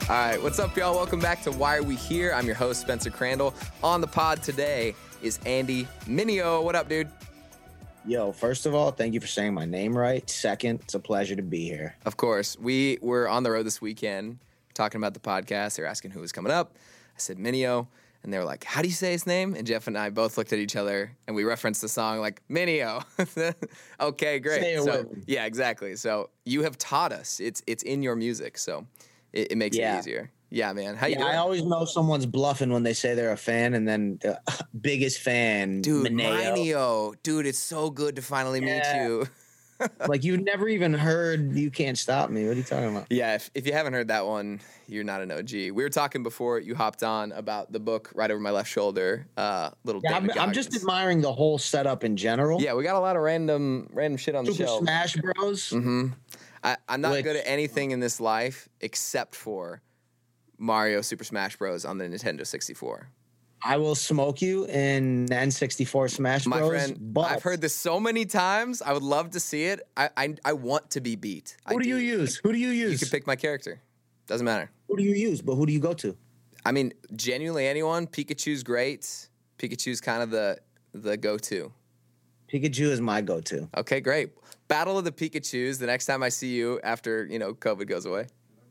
All right, what's up, y'all? Welcome back to Why Are We Here? I'm your host, Spencer Crandall. On the pod today is Andy Mineo. What up, dude? Yo, first of all, thank you for saying my name right. Second, it's a pleasure to be here. Of course. We were on the road this weekend talking about the podcast. They were asking who was coming up. I said Mineo, and they were like, how do you say his name? And Jeff and I both looked at each other, and we referenced the song like, Mineo. Okay, great. Say it with me. Yeah, exactly. So you have taught us. It's in your music, so it makes it easier. Yeah, man. How you doing? I always know someone's bluffing when they say they're a fan, and then biggest fan, Dude, Mineo. Mineo. Dude, it's so good to finally meet you. Like, you never even heard You Can't Stop Me. What are you talking about? Yeah, if you haven't heard that one, you're not an OG. We were talking before you hopped on about the book right over my left shoulder. I'm just admiring the whole setup in general. Yeah, we got a lot of random shit on the Super shelf. Smash Bros. Mm-hmm. I'm not good at anything in this life except for Mario Super Smash Bros. On the Nintendo 64. I will smoke you in N64 Smash My Bros. friend, But I've heard this so many times. I would love to see it. I want to be beat. Who do you use? Who do you use? You can pick my character. Doesn't matter. Who do you use? But who do you go to? I mean, genuinely anyone. Pikachu's great. Pikachu's kind of the go-to. Pikachu is my go-to. Okay, great. Battle of the Pikachus the next time I see you after, COVID goes away.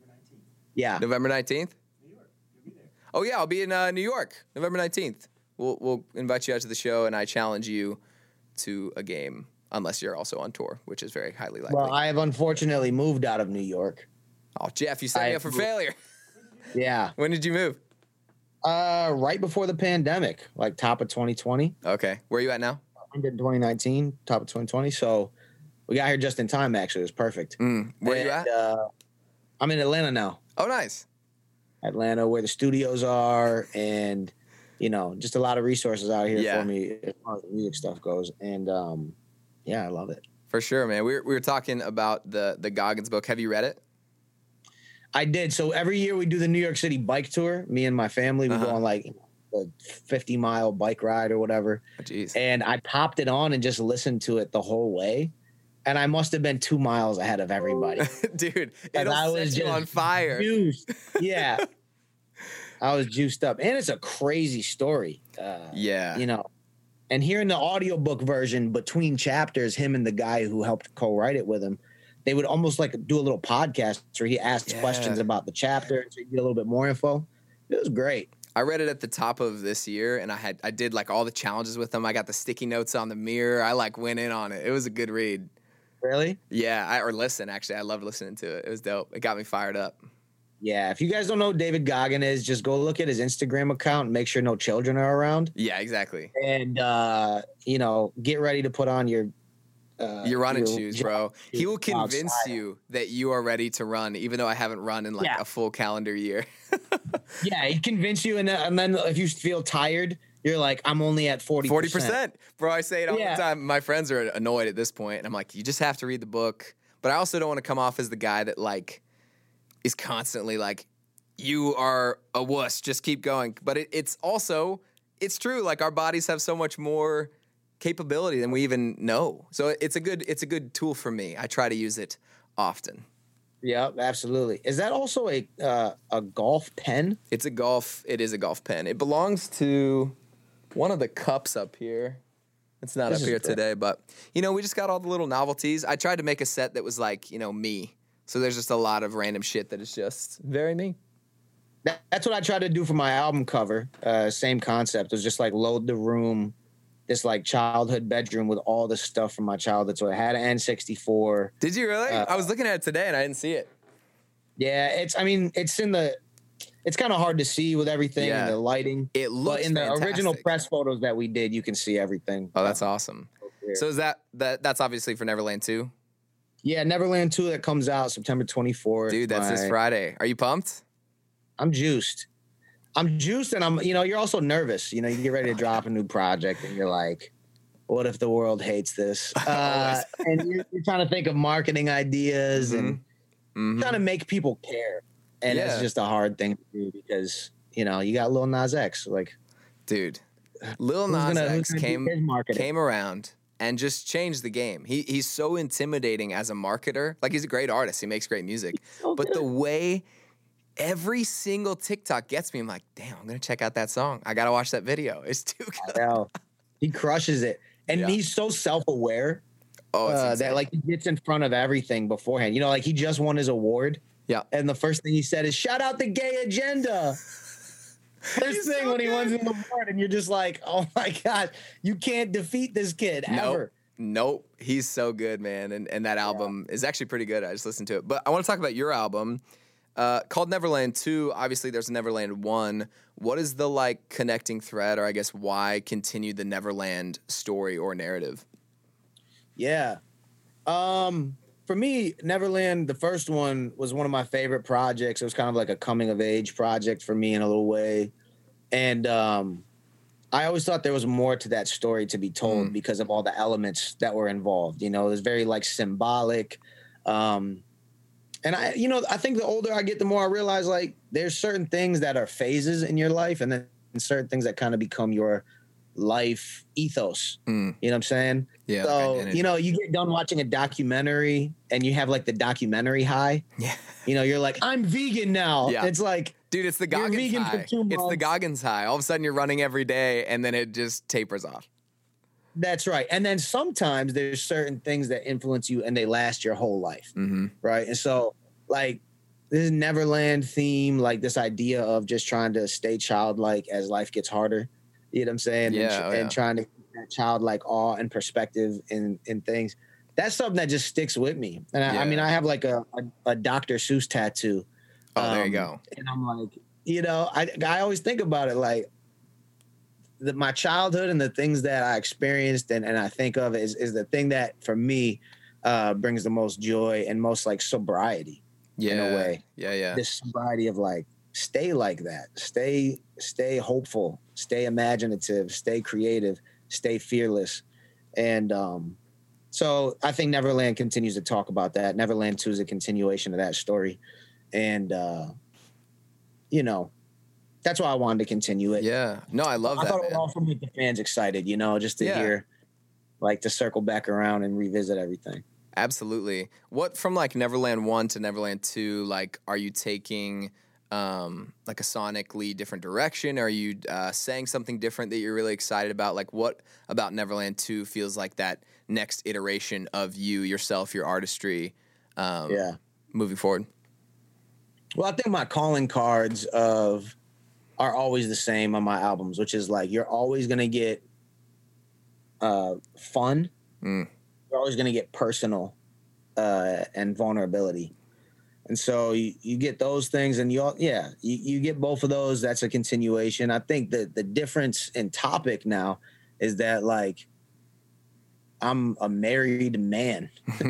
Yeah. November 19th? New York. You'll be there. Oh, yeah, I'll be in New York, November 19th. We'll invite you out to the show, and I challenge you to a game, unless you're also on tour, which is very highly likely. Well, I have unfortunately moved out of New York. Oh, Jeff, you set me up for failure. Yeah. When did you move? Right before the pandemic, like top of 2020. Okay. Where are you at now? I did 2019, top of 2020. So we got here just in time, actually. It was perfect. Where are you at? I'm in Atlanta now. Oh, nice. Atlanta, where the studios are, and, just a lot of resources out here for me as far as the music stuff goes. And, I love it. For sure, man. We were talking about the Goggins book. Have you read it? I did. So every year we do the New York City bike tour. Me and my family, we go on like a 50-mile bike ride or whatever. Oh, geez. And I popped it on and just listened to it the whole way. And I must have been 2 miles ahead of everybody. Dude, it'll set you on fire. Juiced. Yeah. I was juiced up. And it's a crazy story. And hearing the audiobook version between chapters, him and the guy who helped co-write it with him, they would almost like do a little podcast where he asks questions about the chapter so you get a little bit more info. It was great. I read it at the top of this year, and I did like all the challenges with them. I got the sticky notes on the mirror. I went in on it. It was a good read. Really? Yeah, or listen, actually. I loved listening to it. It was dope. It got me fired up. Yeah, if you guys don't know who David Goggin is, just go look at his Instagram account and make sure no children are around. Yeah, exactly. And, get ready to put on your running shoes, bro. He will convince you that you are ready to run, even though I haven't run in a full calendar year. Yeah, he'd convince you, and then if you feel tired, you're like, I'm only at 40%. 40%. Bro, I say it all the time. My friends are annoyed at this point, and I'm like, you just have to read the book. But I also don't want to come off as the guy that, is constantly like, you are a wuss, just keep going. But it's also, it's true. Our bodies have so much more capability than we even know. So it's a good tool for me. I try to use it often. Yeah, absolutely. Is that also a golf pen? It is a golf pen. It belongs to one of the cups up here. It's not up here today, but we just got all the little novelties. I tried to make a set that was me. So there's just a lot of random shit that is just very me. That's what I tried to do for my album cover. Same concept. It was just load the room, this childhood bedroom with all the stuff from my childhood. So it had an N64. Did you really? I was looking at it today and I didn't see it. Yeah, it's kind of hard to see with everything and the lighting. It looks But in fantastic. the original press photos that we did, you can see everything. Oh, that's awesome. So is that's obviously for Neverland 2? Yeah, Neverland 2 that comes out September 24th. Dude, that's this Friday. Are you pumped? I'm juiced. And I'm, you're also nervous. You get ready to drop a new project and you're like, what if the world hates this? And you're trying to think of marketing ideas and trying to make people care. And it's just a hard thing to do because, you got Lil Nas X. Dude, Lil Nas X came around and just changed the game. He's so intimidating as a marketer. He's a great artist. He makes great music. But the way every single TikTok gets me. I'm like, damn, I'm gonna check out that song. I gotta watch that video. It's too good. I know. He crushes it, and he's so self-aware that like he gets in front of everything beforehand. You know, like he just won his award. Yeah, and the first thing he said is, "Shout out the Gay Agenda." First thing when he wins an award, and you're just like, "Oh my god, you can't defeat this kid ever." Nope. He's so good, man. And that album is actually pretty good. I just listened to it. But I want to talk about your album called Neverland 2. Obviously, there's Neverland 1. What is the like connecting thread, or I guess why continue the Neverland story or narrative? Yeah. For me, Neverland, the first one, was one of my favorite projects. It was kind of like a coming of age project for me in a little way. And I always thought there was more to that story to be told because of all the elements that were involved. You know, it was very like symbolic. And I think the older I get, the more I realize like there's certain things that are phases in your life, and then certain things that kind of become your life ethos. You know what I'm saying? Yeah. So, you get done watching a documentary and you have like the documentary high. Yeah. You're like, I'm vegan now. Yeah. It's like, dude, it's the Goggins high. It's the Goggins high. All of a sudden you're running every day and then it just tapers off. That's right. And then sometimes there's certain things that influence you and they last your whole life. Right. And so like this Neverland theme, like this idea of just trying to stay childlike as life gets harder. You know what I'm saying? Yeah, and trying to keep that childlike awe and perspective in things. That's something that just sticks with me. And I mean, I have like a Dr. Seuss tattoo. Oh, there you go. And I'm like, I always think about it like my childhood and the things that I experienced and I think of is the thing that for me brings the most joy and most like sobriety in a way. Yeah. This sobriety of like, stay like that. Stay hopeful. Stay imaginative. Stay creative. Stay fearless. And so I think Neverland continues to talk about that. Neverland 2 is a continuation of that story. And, that's why I wanted to continue it. Yeah. No, I love that. I thought it would also make the fans excited, just to hear, like, to circle back around and revisit everything. Absolutely. What from like Neverland 1 to Neverland 2, like, are you taking like a sonically different direction? Are you saying something different that you're really excited about? Like what about Neverland 2 feels like that next iteration of you, yourself, your artistry moving forward? Well, I think my calling cards are always the same on my albums, which is like you're always going to get fun. You're always going to get personal and vulnerability. And so you get those things and you get both of those. That's a continuation. I think that the difference in topic now is that like I'm a married man,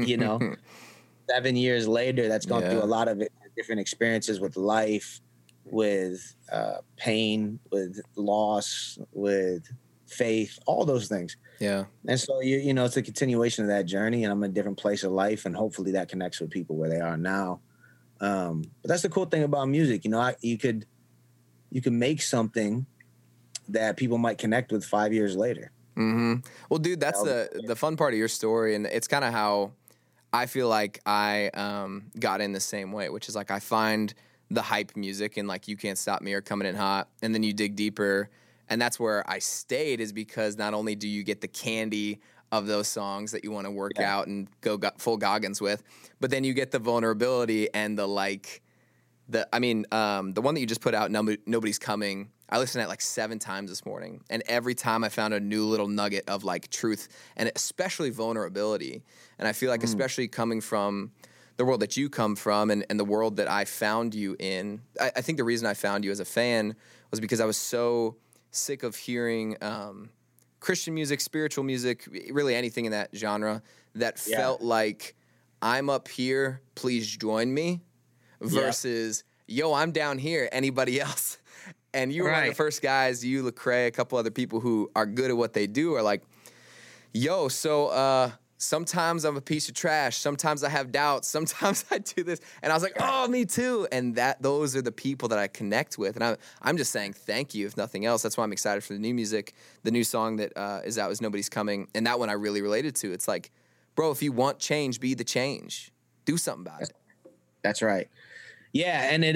7 years later, that's gone through a lot of different experiences with life, with pain, with loss, with faith, all those things. Yeah. And so, it's a continuation of that journey and I'm in a different place of life and hopefully that connects with people where they are now. But that's the cool thing about music. You could make something that people might connect with 5 years later. Well, dude, that's the fun part of your story. And it's kind of how I feel like I got in the same way, which is like I find the hype music and like You Can't Stop Me or Coming In Hot. And then you dig deeper. And that's where I stayed is because not only do you get the candy of those songs that you want to work out and go full Goggins with, but then you get the vulnerability and the one that you just put out, Nobody's Coming. I listened to it like 7 times this morning, and every time I found a new little nugget of like truth and especially vulnerability. And I feel like especially coming from the world that you come from and the world that I found you in, I think the reason I found you as a fan was because I was so sick of hearing Christian music, spiritual music, really anything in that genre that felt like I'm up here, please join me, versus yo, I'm down here, anybody else? And you were one of the first guys, you, Lecrae, a couple other people who are good at what they do are like, yo, so sometimes I'm a piece of trash. Sometimes I have doubts. Sometimes I do this. And I was like, oh, me too. And those are the people that I connect with. And I'm just saying thank you, if nothing else. That's why I'm excited for the new music. The new song that is out is Nobody's Coming. And that one I really related to. It's like, bro, if you want change, be the change. Do something about it. That's right. Yeah, and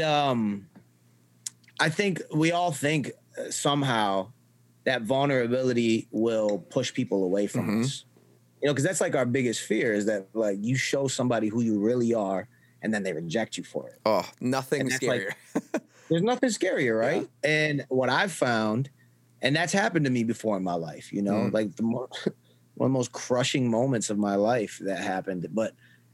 I think we all think somehow that vulnerability will push people away from us. You know, because that's like our biggest fear is that like you show somebody who you really are and then they reject you for it. Oh, nothing scarier. Like, there's nothing scarier, right? Yeah. And what I've found, and that's happened to me before in my life, you know, like one of the most crushing moments of my life that happened. But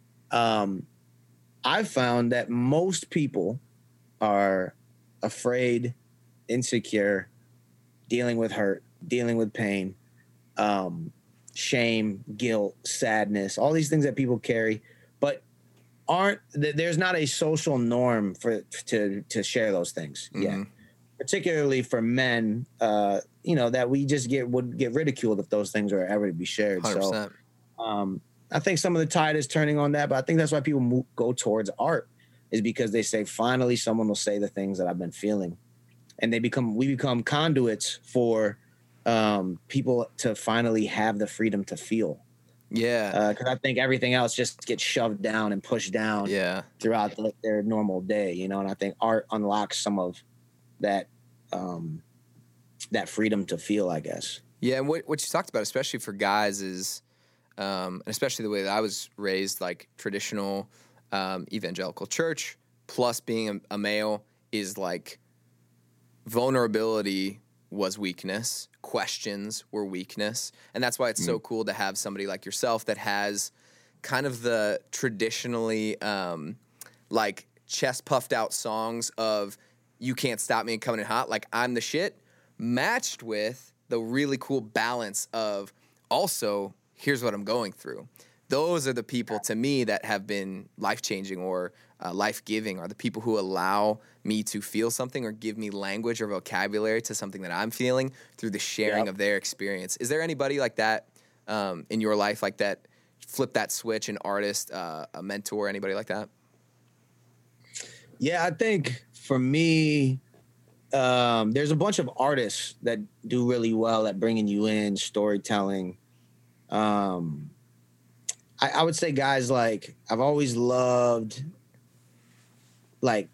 I've found that most people are afraid, insecure, dealing with hurt, dealing with pain, shame, guilt, sadness, all these things that people carry, but there's not a social norm to share those things yet. Particularly for men, you know, that we just would get ridiculed if those things were ever to be shared. 100%. So I think some of the tide is turning on that, but I think that's why people go towards art, is because they say, finally, someone will say the things that I've been feeling. And we become conduits for people to finally have the freedom to feel. Yeah. Because I think everything else just gets shoved down and pushed down throughout their normal day, you know, and I think art unlocks some of that that freedom to feel, I guess. Yeah, and what you talked about, especially for guys, is and especially the way that I was raised, like traditional evangelical church, plus being a male, is like vulnerability was weakness, questions were weakness, and that's why it's so cool to have somebody like yourself that has kind of the traditionally like chest puffed out songs of "You Can't Stop Me" and "Coming in Hot," like I'm the shit, matched with the really cool balance of also, here's what I'm going through. Those are the people to me that have been life-changing or life-giving, are the people who allow me to feel something or give me language or vocabulary to something that I'm feeling through the sharing of their experience. Is there anybody like that in your life, like that, flip that switch, an artist, a mentor, anybody like that? Yeah, I think for me, there's a bunch of artists that do really well at bringing you in, storytelling. I would say guys like, I've always loved the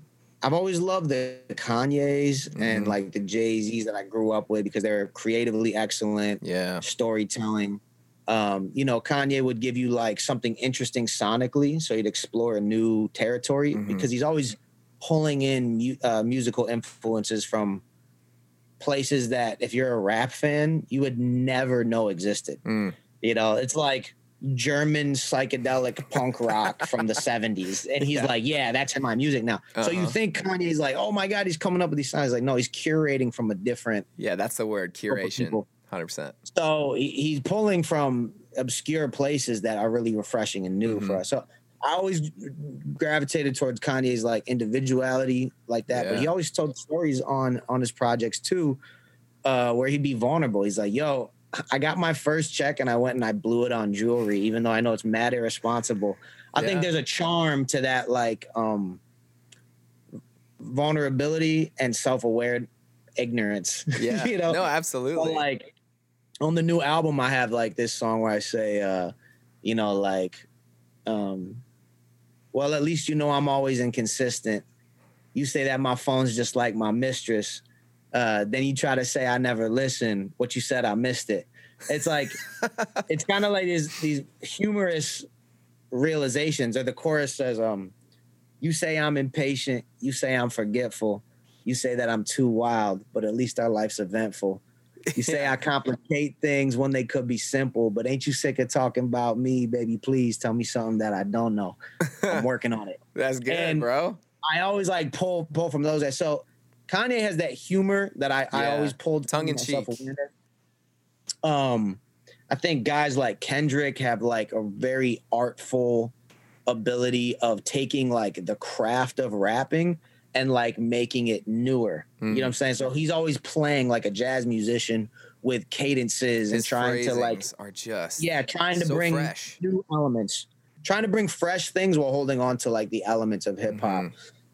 Kanyes and like the Jay-Z's that I grew up with, because they're creatively excellent. Yeah. Storytelling. You know, Kanye would give you like something interesting sonically, so he'd explore a new territory, because he's always pulling in musical influences from places that if you're a rap fan, you would never know existed. You know, it's like German psychedelic punk rock from the 70s. And he's like, yeah, that's in my music now. So you think Kanye's like, oh my God, he's coming up with these sounds. Like, no, he's curating from a different. Yeah, that's the word, curation. 100%. So he's pulling from obscure places that are really refreshing and new for us. So I always gravitated towards Kanye's like individuality like that. But he always told stories on his projects too, where he'd be vulnerable. He's like, yo, I got my first check and I went and I blew it on jewelry, even though I know it's mad irresponsible. I think there's a charm to that, like vulnerability and self-aware ignorance. Yeah, you know? No, absolutely. So, like on the new album, I have like this song where I say, you know, like, well, at least you know I'm always inconsistent. You say that my phone's just like my mistress. Then you try to say I never listen. What you said, I missed it. It's like, it's kind of like these humorous realizations. Or the chorus says, you say I'm impatient. You say I'm forgetful. You say that I'm too wild, but at least our life's eventful. You say I complicate things when they could be simple, but ain't you sick of talking about me, baby? Please tell me something that I don't know. I'm working on it. That's good, bro. I always like pull from those guys. So Kanye has that humor that I always pulled tongue in cheek. I think guys like Kendrick have like a very artful ability of taking like the craft of rapping and like making it newer. You know what I'm saying? So he's always playing like a jazz musician with cadences and trying to like are just trying to bring fresh new elements, trying to bring fresh things while holding on to like the elements of hip hop.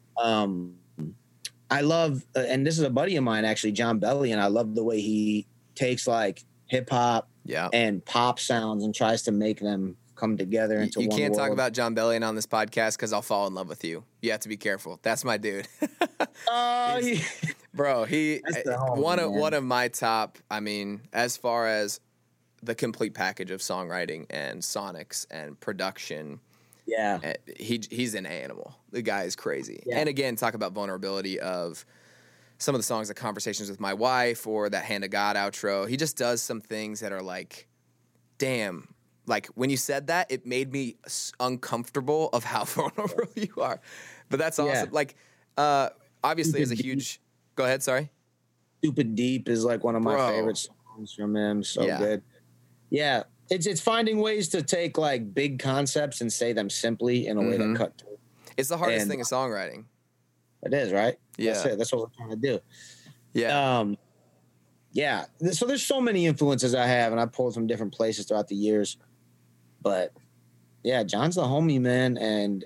I love, and this is a buddy of mine actually, John Bellion. I love the way he takes like hip hop and pop sounds and tries to make them come together into you one can't world. talk about John Bellion on this podcast because I'll fall in love with you. You have to be careful. That's my dude. Oh, Bro, That's the homie, one of my top. I mean, as far as the complete package of songwriting and sonics and production, yeah. he's an animal. The guy is crazy. Yeah. And again, talk about vulnerability of some of the songs, like Conversations with My Wife or that Hand of God outro. He just does some things that are like, damn. Like when you said that, it made me uncomfortable of how vulnerable you are. But that's awesome. Yeah. Like, obviously, as a huge. Go ahead. Sorry. Stupid Deep is like one of my Bro. favorite songs from him. So Yeah. good. Yeah. It's finding ways to take like big concepts and say them simply in a way that cut through. It's the hardest And- thing in songwriting. It is, right? Yeah. That's it. That's what we're trying to do. Yeah. Yeah. So there's so many influences I have, and I pulled from different places throughout the years. But yeah, John's the homie, man, and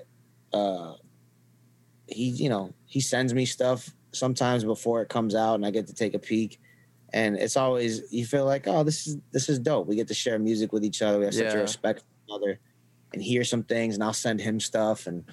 he sends me stuff sometimes before it comes out, and I get to take a peek. And it's always, you feel like, oh, this is dope. We get to share music with each other. We have such a Yeah. respect for each other, and hear some things, and I'll send him stuff. And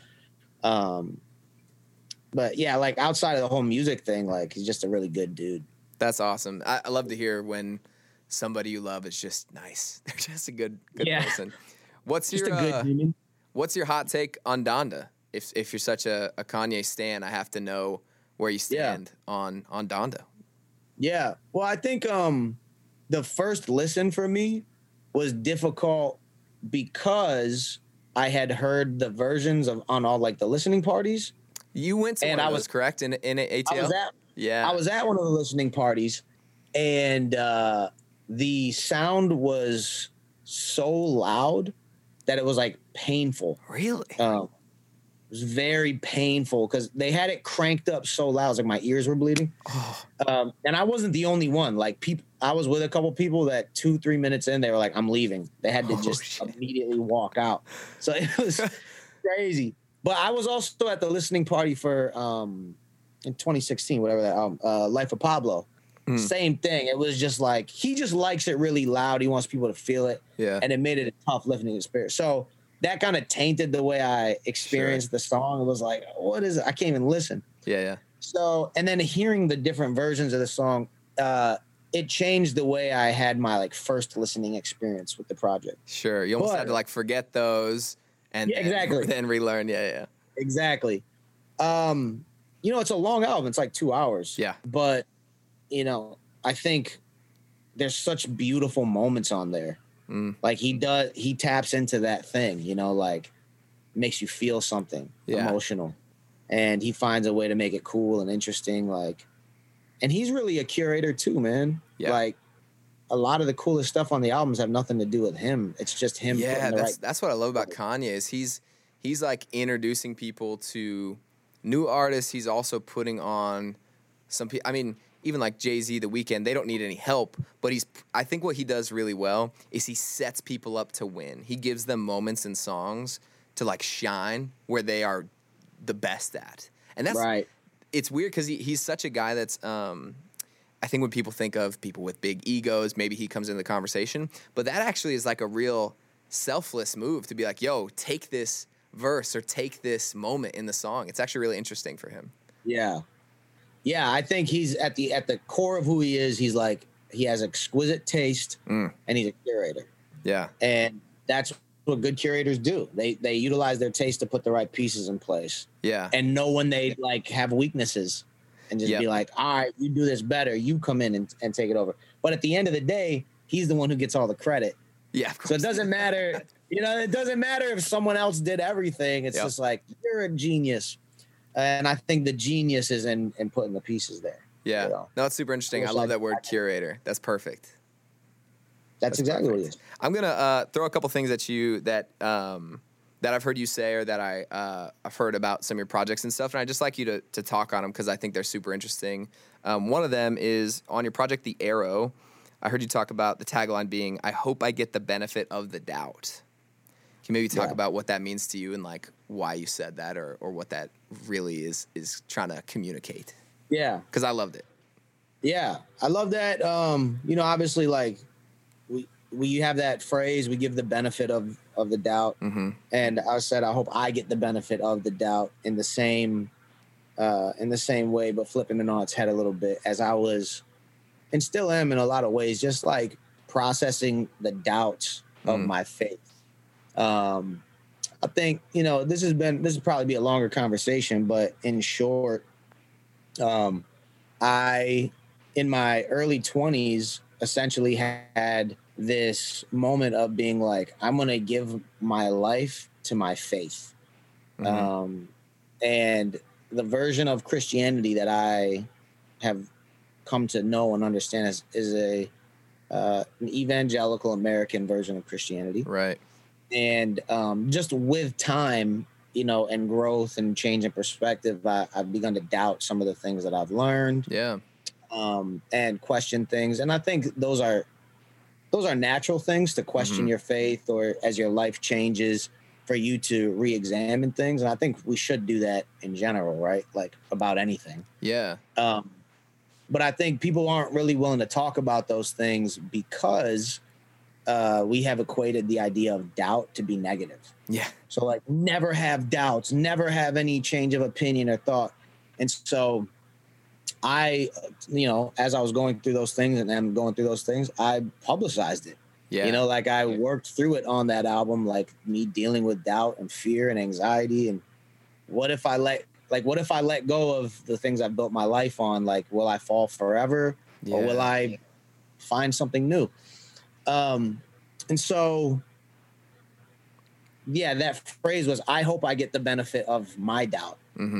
but yeah, like outside of the whole music thing, like he's just a really good dude. That's awesome. I love to hear when somebody you love is just nice. They're just a good Yeah. person. What's Just your a good human. What's your hot take on Donda? If you're such a Kanye stan, I have to know where you stand on Donda. Yeah. Well, I think the first listen for me was difficult because I had heard the versions on all like the listening parties. You went to And one I of was- those, correct? In ATL? I was at one of the listening parties, and the sound was so loud that it was like painful. Really? It was very painful because they had it cranked up so loud, it was like my ears were bleeding. Oh, And I wasn't the only one. Like I was with a couple people that 2-3 minutes in, they were like, "I'm leaving." They had to just shit. immediately walk out. So it was crazy. But I was also at the listening party for in 2016, whatever that album, Life of Pablo. Same thing. It was just like he just likes it really loud. He wants people to feel it. Yeah. And it made it a tough listening experience. So that kind of tainted the way I experienced the song. It was like, what is it? I can't even listen. Yeah. So, and then hearing the different versions of the song, it changed the way I had my like first listening experience with the project. Sure. You almost But- had to like forget those and Yeah, exactly. then relearn. Yeah. Exactly. It's a long album. It's like 2 hours. Yeah. But, I think there's such beautiful moments on there. Like he taps into that thing, like makes you feel something emotional. And he finds a way to make it cool and interesting. Like, and he's really a curator too, man. Yeah. Like a lot of the coolest stuff on the albums have nothing to do with him. It's just him. Yeah, putting the right. that's what I love about Kanye is he's like introducing people to new artists. He's also putting on some people. I mean, even like Jay-Z, The Weeknd, they don't need any help. But I think what he does really well is he sets people up to win. He gives them moments in songs to like shine where they are the best at. And that's Right. It's weird because he's such a guy that's I think when people think of people with big egos, maybe he comes into the conversation. But that actually is like a real selfless move to be like, yo, take this verse or take this moment in the song. It's actually really interesting for him. Yeah. Yeah, I think he's at the core of who he is. He's like, he has exquisite taste and he's a curator. Yeah. And that's what good curators do. They utilize their taste to put the right pieces in place Yeah. and know when they like have weaknesses and just be like, all right, you do this better. You come in and take it over. But at the end of the day, he's the one who gets all the credit. Yeah, of course. So it doesn't matter. It doesn't matter if someone else did everything. It's just like, you're a genius. And I think the genius is in putting the pieces there. Yeah. You know? No, it's super interesting. I Almost love like- that word curator. That's perfect. That's exactly what it is. I'm gonna throw a couple things at you that I've heard you say or that I've heard about some of your projects and stuff, and I'd just like you to talk on them because I think they're super interesting. One of them is on your project, The Arrow. I heard you talk about the tagline being, "I hope I get the benefit of the doubt." Can you maybe talk about what that means to you and like why you said that or what that really is trying to communicate? Yeah. Because I loved it. Yeah. I love that. Obviously, like, we have that phrase, we give the benefit of of the doubt. Mm-hmm. And I said, I hope I get the benefit of the doubt in the same way, but flipping it on its head a little bit, as I was, and still am in a lot of ways, just like processing the doubts of my faith. I think, this will probably be a longer conversation, but in short, I, in my early 20s, essentially had this moment of being like, I'm going to give my life to my faith. And the version of Christianity that I have come to know and understand is an evangelical American version of Christianity. Right. And just with time, and growth and change in perspective, I've begun to doubt some of the things that I've learned. Yeah. And question things. And I think those are natural things to question your faith, or as your life changes, for you to re-examine things. And I think we should do that in general, right? Like about anything. Yeah. But I think people aren't really willing to talk about those things because we have equated the idea of doubt to be negative. Yeah. So like, never have doubts, never have any change of opinion or thought. And so I, as I was going through those things and I'm going through those things, I publicized it. Yeah. Like I worked through it on that album, like me dealing with doubt and fear and anxiety. And what if I let go of the things I've built my life on? Like, will I fall forever, or will I find something new? And so, that phrase was, I hope I get the benefit of my doubt,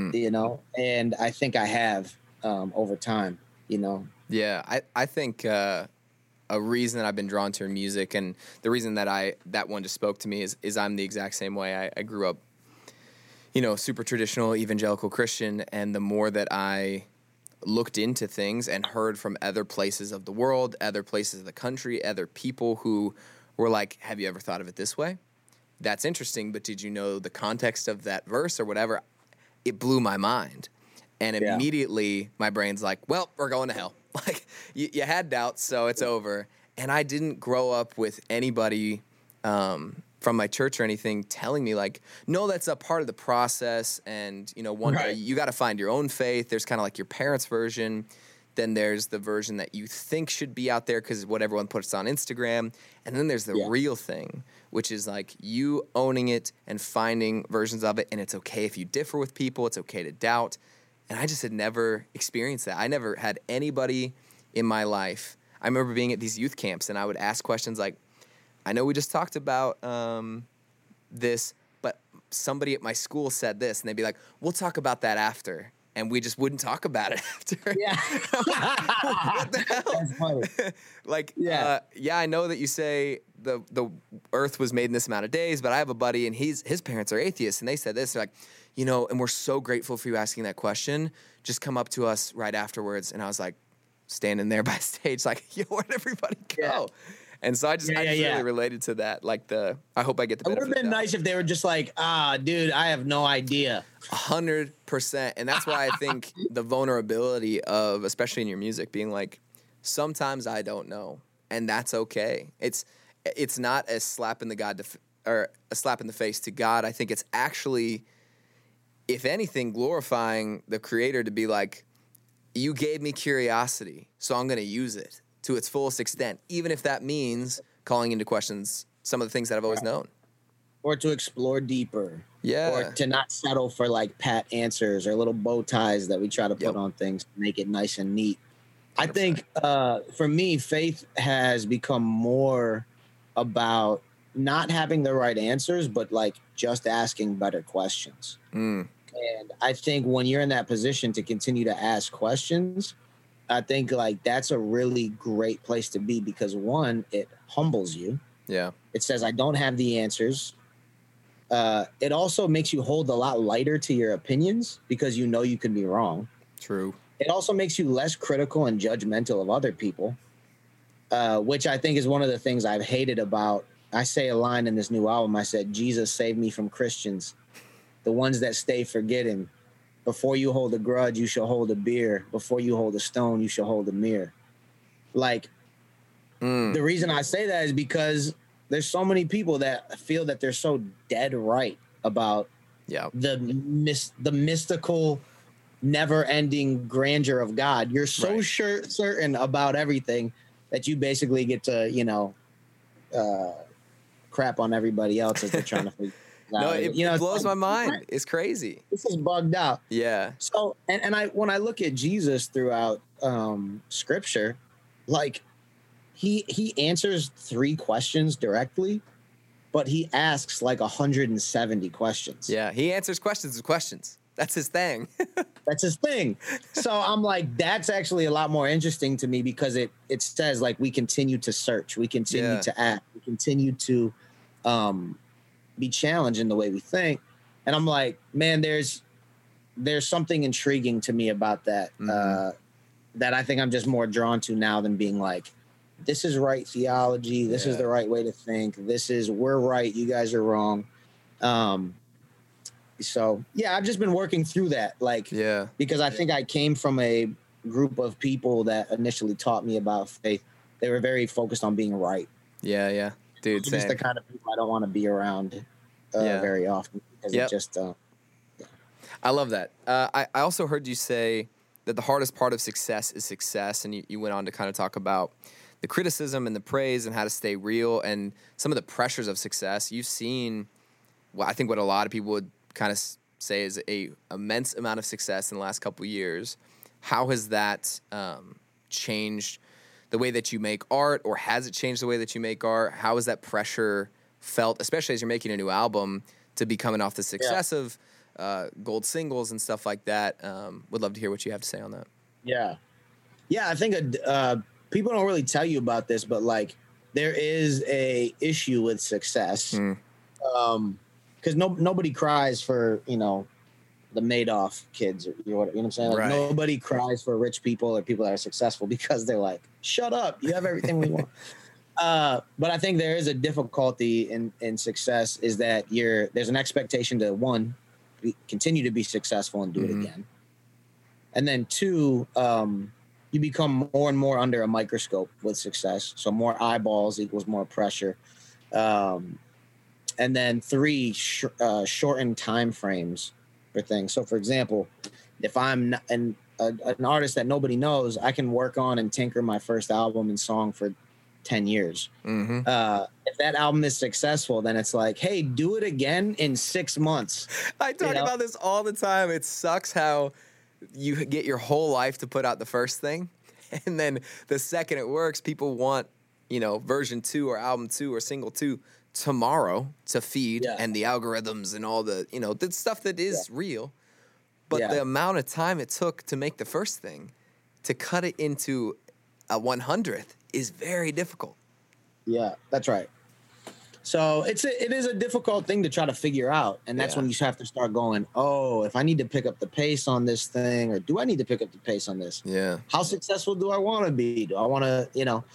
and I think I have, over time, Yeah. I think, a reason that I've been drawn to her music, and the reason that that one just spoke to me is I'm the exact same way. I grew up, super traditional evangelical Christian, and the more that I looked into things and heard from other places of the world, other places of the country, other people who were like, have you ever thought of it this way? That's interesting, but did you know the context of that verse or whatever? It blew my mind. And immediately my brain's like, well, we're going to hell. Like, you had doubts, so it's over. And I didn't grow up with anybody from my church or anything telling me, like, no, that's a part of the process. And, one day you got to find your own faith. There's kind of like your parents' version. Then there's the version that you think should be out there because what everyone puts on Instagram. And then there's the real thing, which is like you owning it and finding versions of it. And it's okay if you differ with people. It's okay to doubt. And I just had never experienced that. I never had anybody in my life. I remember being at these youth camps, and I would ask questions like, I know we just talked about this, but somebody at my school said this. And they'd be like, we'll talk about that after. And we just wouldn't talk about it after. Yeah. What the hell? That's funny. Like, I know that you say the earth was made in this amount of days, but I have a buddy, and his parents are atheists, and they said this. They're like, and we're so grateful for you asking that question. Just come up to us right afterwards. And I was like, standing there by stage, like, where'd everybody go? Yeah. And so I just really related to that. Like I hope I get the benefit. It would have been nice if they were just like, dude, I have no idea. 100%. And that's why I think the vulnerability of, especially in your music, being like, sometimes I don't know. And that's okay. It's not a slap in the face to God. I think it's actually, if anything, glorifying the creator to be like, you gave me curiosity, so I'm going to use it to its fullest extent, even if that means calling into questions some of the things that I've always known. Or to explore deeper. Yeah. Or to not settle for like pat answers or little bow ties that we try to put on things to make it nice and neat. 100%. I think for me, faith has become more about not having the right answers, but like just asking better questions. And I think when you're in that position to continue to ask questions, I think like that's a really great place to be, because one, it humbles you. Yeah. It says, I don't have the answers. It also makes you hold a lot lighter to your opinions because you know you can be wrong. True. It also makes you less critical and judgmental of other people, which I think is one of the things I've hated about. I say a line in this new album. I said, Jesus saved me from Christians, the ones that stay forgetting. Before you hold a grudge, you shall hold a beer. Before you hold a stone, you shall hold a mirror. Like, the reason I say that is because there's so many people that feel that they're so dead right about the mystical, never-ending grandeur of God. You're so certain about everything that you basically get to, crap on everybody else as they're trying to figure it out. No, it blows my mind. It's crazy. This is bugged out. Yeah. So, and when I look at Jesus throughout Scripture, like he answers 3 questions directly, but he asks like 170 questions. Yeah, he answers questions with questions. That's his thing. That's his thing. So I'm like, that's actually a lot more interesting to me because it says like we continue to search, we continue to act, we continue to be challenged in the way we think. And I'm like, man, there's something intriguing to me about that, that I think I'm just more drawn to now than being like, this is right theology. This is the right way to think. We're right. You guys are wrong. So yeah, I've just been working through that. Because I think I came from a group of people that initially taught me about faith. They were very focused on being right. Yeah. Yeah. Dude, just the kind of people I don't want to be around very often because it just. I love that. I also heard you say that the hardest part of success is success, and you went on to kind of talk about the criticism and the praise and how to stay real and some of the pressures of success. You've seen, I think what a lot of people would kind of say is a immense amount of success in the last couple of years. How has that changed the way that you make art, or has it changed the way that you make art? How has that pressure felt, especially as you're making a new album, to be coming off the success of gold singles and stuff like that? Would love to hear what you have to say on that. Yeah. I think people don't really tell you about this, but like there is a issue with success because nobody cries for the Madoff kids, or you know what I'm saying? Like nobody cries for rich people or people that are successful because they're like, shut up, you have everything we want. But I think there is a difficulty in success is that there's an expectation to continue to be successful and do it again. And then 2, you become more and more under a microscope with success. So more eyeballs equals more pressure. And then 3, shortened time frames for things. So for example, if I'm an artist that nobody knows, I can work on and tinker my first album and song for 10 years. If that album is successful, then it's like, hey, do it again in 6 months. I talk about this all the time. It sucks how you get your whole life to put out the first thing, and then the second it works, people want, version 2 or album 2 or single 2 tomorrow to feed, and the algorithms and all the, the stuff that is real. But the amount of time it took to make the first thing, to cut it into a 100th is very difficult. Yeah, that's right. So it is a difficult thing to try to figure out. And that's when you have to start going, oh, if I need to pick up the pace on this thing, or do I need to pick up the pace on this? Yeah. How successful do I want to be? Do I want to,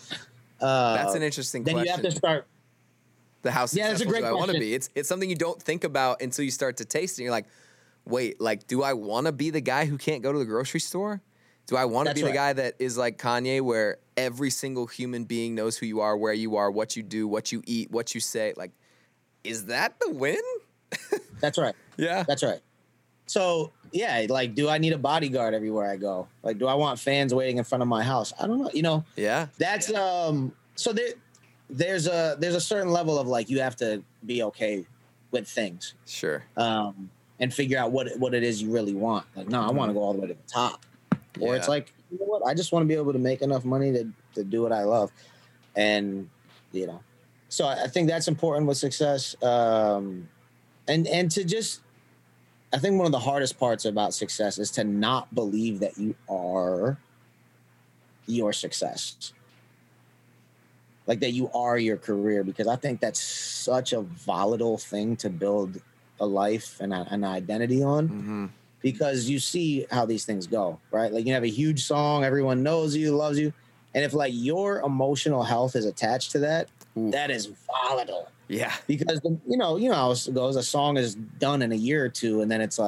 that's an interesting question. Then you have to start. How successful do I want to be? It's something you don't think about until you start to taste it. And you're like, wait, do I want to be the guy who can't go to the grocery store? Do I want to be the guy that is like Kanye, where every single human being knows who you are, where you are, what you do, what you eat, what you say? Like, is that the win? That's right. Yeah. That's right. So, yeah, do I need a bodyguard everywhere I go? Do I want fans waiting in front of my house? I don't know. Yeah. That's so there's a certain level of you have to be okay with things. Sure. And figure out what it is you really want. No, I want to go all the way to the top. Or it's you know what? I just want to be able to make enough money to do what I love. And, so I think that's important with success. And to just, I think one of the hardest parts about success is to not believe that you are your success. That you are your career, because I think that's such a volatile thing to build a life and an identity on. Because you see how these things go, right? You have a huge song, everyone knows you, loves you. And if your emotional health is attached to that, that is volatile. Yeah. Because, you know how it goes. A song is done in a year or two, and then it's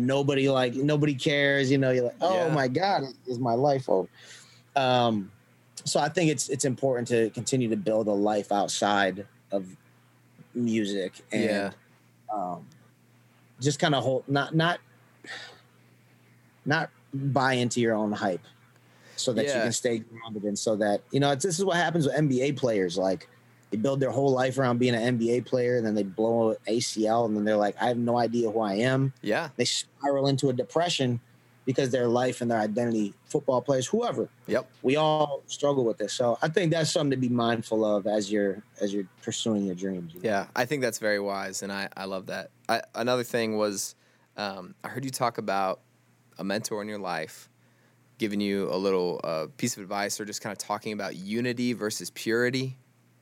nobody cares. You're like, oh my God, is my life over? so I think it's important to continue to build a life outside of music and just kind of hold not buy into your own hype so that you can stay grounded, and so that this is what happens with NBA players. Like, they build their whole life around being an NBA player, and then they blow an ACL, and then they're like, I have no idea who I am. Yeah, they spiral into a depression because their life and their identity, football players, whoever. Yep. We all struggle with this. So I think that's something to be mindful of as you're pursuing your dreams. Yeah, I think that's very wise, and I love that. Another thing was, I heard you talk about a mentor in your life giving you a little piece of advice, or just kind of talking about unity versus purity.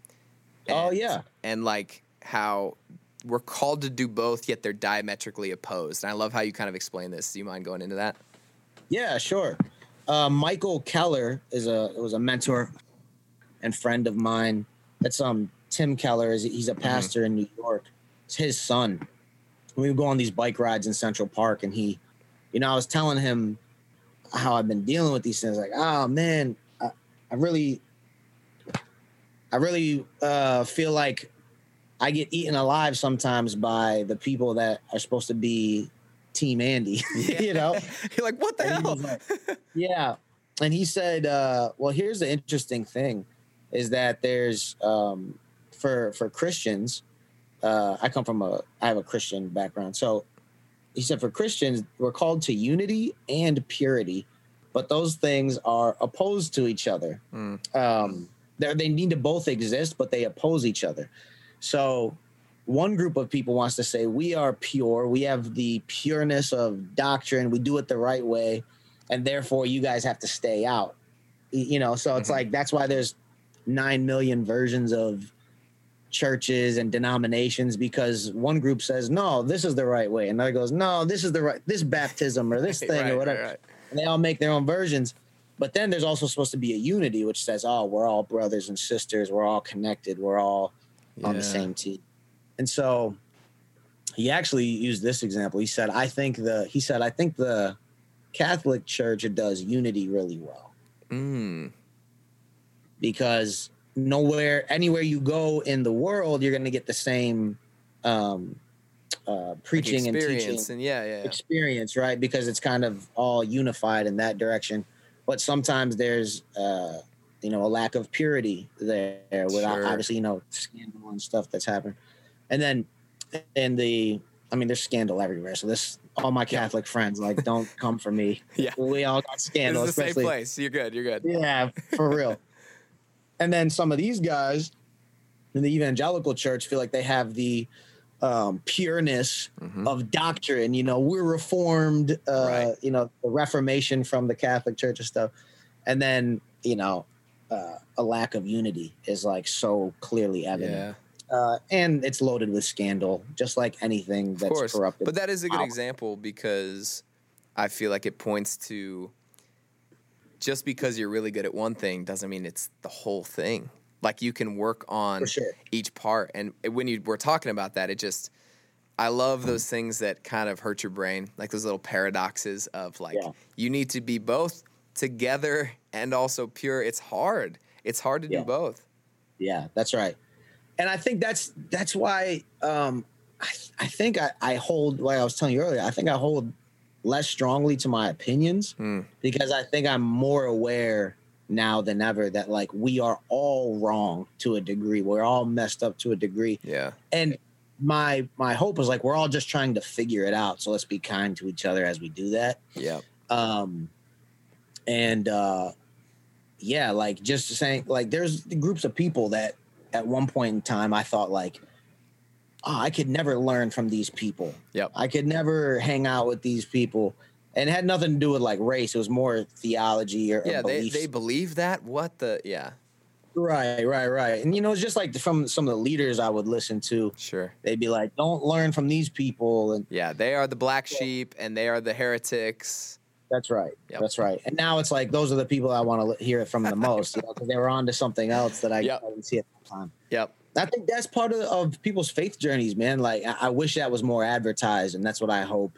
And like how we're called to do both, yet they're diametrically opposed. And I love how you kind of explain this. Do you mind going into that? Yeah, sure. Michael Keller was a mentor and friend of mine. That's Tim Keller. He's a pastor in New York. It's his son. We would go on these bike rides in Central Park, and he, I was telling him how I've been dealing with these things. Like, oh man, I really feel like I get eaten alive sometimes by the people that are supposed to be Team Andy. You're like, what the hell? Like, yeah. And he said, well, here's the interesting thing is that there's, for Christians, I have a Christian background. So he said, for Christians, we're called to unity and purity, but those things are opposed to each other. They need to both exist, but they oppose each other. So one group of people wants to say, we are pure. We have the pureness of doctrine. We do it the right way. And therefore, you guys have to stay out. So it's like, that's why there's 9 million versions of churches and denominations, because one group says, no, this is the right way. Another goes, no, this is this baptism or this thing or whatever. Right. And they all make their own versions. But then there's also supposed to be a unity, which says, oh, we're all brothers and sisters. We're all connected. We're all on the same team. And so he actually used this example. He said, I think the Catholic Church does unity really well. Because anywhere you go in the world, you're going to get the same preaching and teaching experience, right? Because it's kind of all unified in that direction. But sometimes there's a lack of purity there with obviously scandal and stuff that's happened. And then there's scandal everywhere. So all my Catholic friends, like, don't come for me. We all got scandal. It's the same place. You're good. Yeah, for real. And then some of these guys in the evangelical church feel like they have the pureness of doctrine. We're reformed, the Reformation from the Catholic Church and stuff. And then, a lack of unity is like so clearly evident. And it's loaded with scandal, just like anything that's corrupted. But that is a good example, because I feel like it points to, just because you're really good at one thing doesn't mean it's the whole thing. Like, you can work on each part. And when you were talking about that, I love those things that kind of hurt your brain, like those little paradoxes of you need to be both together and also pure. It's hard. It's hard to do both. Yeah, that's right. And I think that's why I think I hold, like I was telling you earlier, I think I hold less strongly to my opinions because I think I'm more aware now than ever that, like, we are all wrong to a degree. We're all messed up to a degree. Yeah. And my hope is, like, we're all just trying to figure it out. So let's be kind to each other as we do that. Yeah. Like, just saying, like, there's groups of people that at one point in time I thought, like, I could never learn from these people. Yep. I could never hang out with these people. And it had nothing to do with, like, race. It was more theology or beliefs. They believe that? What the Right. And it's just like from some of the leaders I would listen to. Sure. They'd be like, don't learn from these people. And they are the black sheep and they are the heretics. That's right. Yep. That's right. And now it's like, those are the people I want to hear it from the most, because they were on to something else that I didn't see at the time. Yep. I think that's part of people's faith journeys, man. Like, I wish that was more advertised, and that's what I hope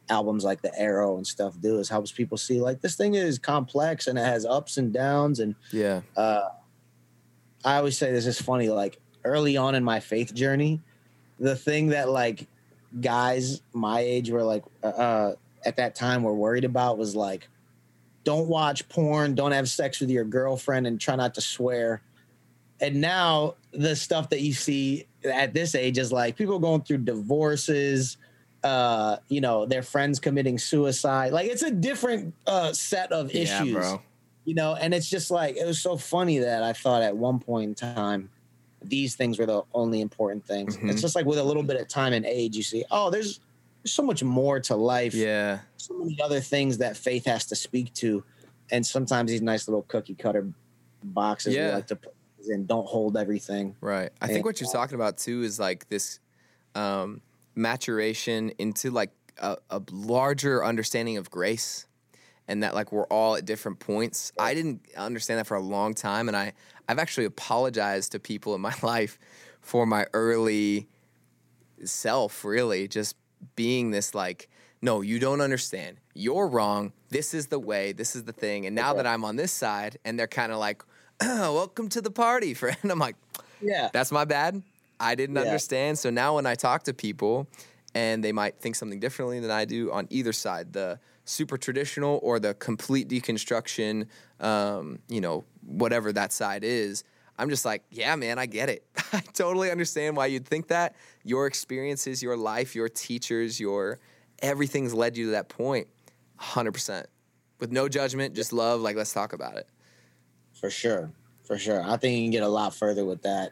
albums like The Arrow and stuff do, is helps people see like this thing is complex and it has ups and downs. And Yeah. I always say this is funny, like early on in my faith journey, the thing that like guys my age were like at that time were worried about was like, don't watch porn, don't have sex with your girlfriend, and try not to swear. And now the stuff that you see at this age is like people going through divorces, you know, their friends committing suicide. Like it's a different set of issues, yeah, bro. You know, and it's just like, it was so funny that I thought at one point in time, these things were the only important things. Mm-hmm. It's just like with a little bit of time and age, you see, oh, there's so much more to life. Yeah. So many other things that faith has to speak to. And sometimes these nice little cookie cutter boxes we like to put in don't hold everything. Right. I think what you're talking about too is like this maturation into like a larger understanding of grace, and that like we're all at different points. I didn't understand that for a long time, and I've actually apologized to people in my life for my early self, really just being this like, no, you don't understand. You're wrong. This is the way. This is the thing. And now that I'm on this side, and they're kind of like, oh, welcome to the party, friend. I'm like, yeah, that's my bad. I didn't understand. So now when I talk to people and they might think something differently than I do on either side, the super traditional or the complete deconstruction, you know, whatever that side is, I'm just like, yeah, man, I get it. I totally understand why you'd think that. Your experiences, your life, your teachers, everything's led you to that point, 100%. With no judgment, just love, like, let's talk about it. For sure. For sure. I think you can get a lot further with that,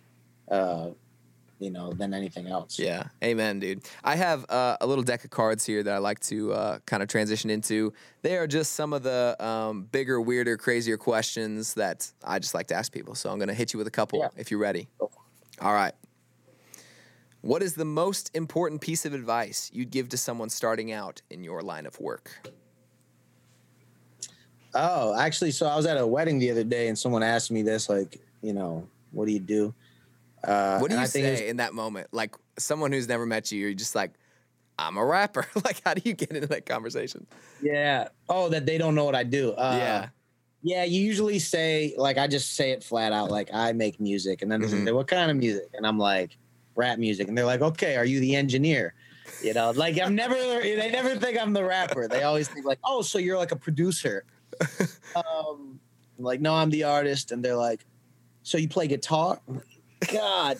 you know, than anything else. Yeah. Amen, dude. I have a little deck of cards here that I like to kind of transition into. They are just some of the bigger, weirder, crazier questions that I just like to ask people. So I'm going to hit you with a couple if you're ready. All right. What is the most important piece of advice you'd give to someone starting out in your line of work? Oh, actually, so I was at a wedding the other day and someone asked me this, like, you know, what do you do? What do you say in that moment? Like someone who's never met you, you're just like, I'm a rapper. Like, how do you get into that conversation? Yeah. Oh, that they don't know what I do. Yeah. Yeah, you usually say, like, I just say it flat out, like, I make music. And then they say, what kind of music? And I'm like, rap music. And they're like, okay, are you the engineer? You know, like, they never think I'm the rapper. They always think like, oh, so you're like a producer. I'm like, no, I'm the artist. And they're like, so you play guitar? God.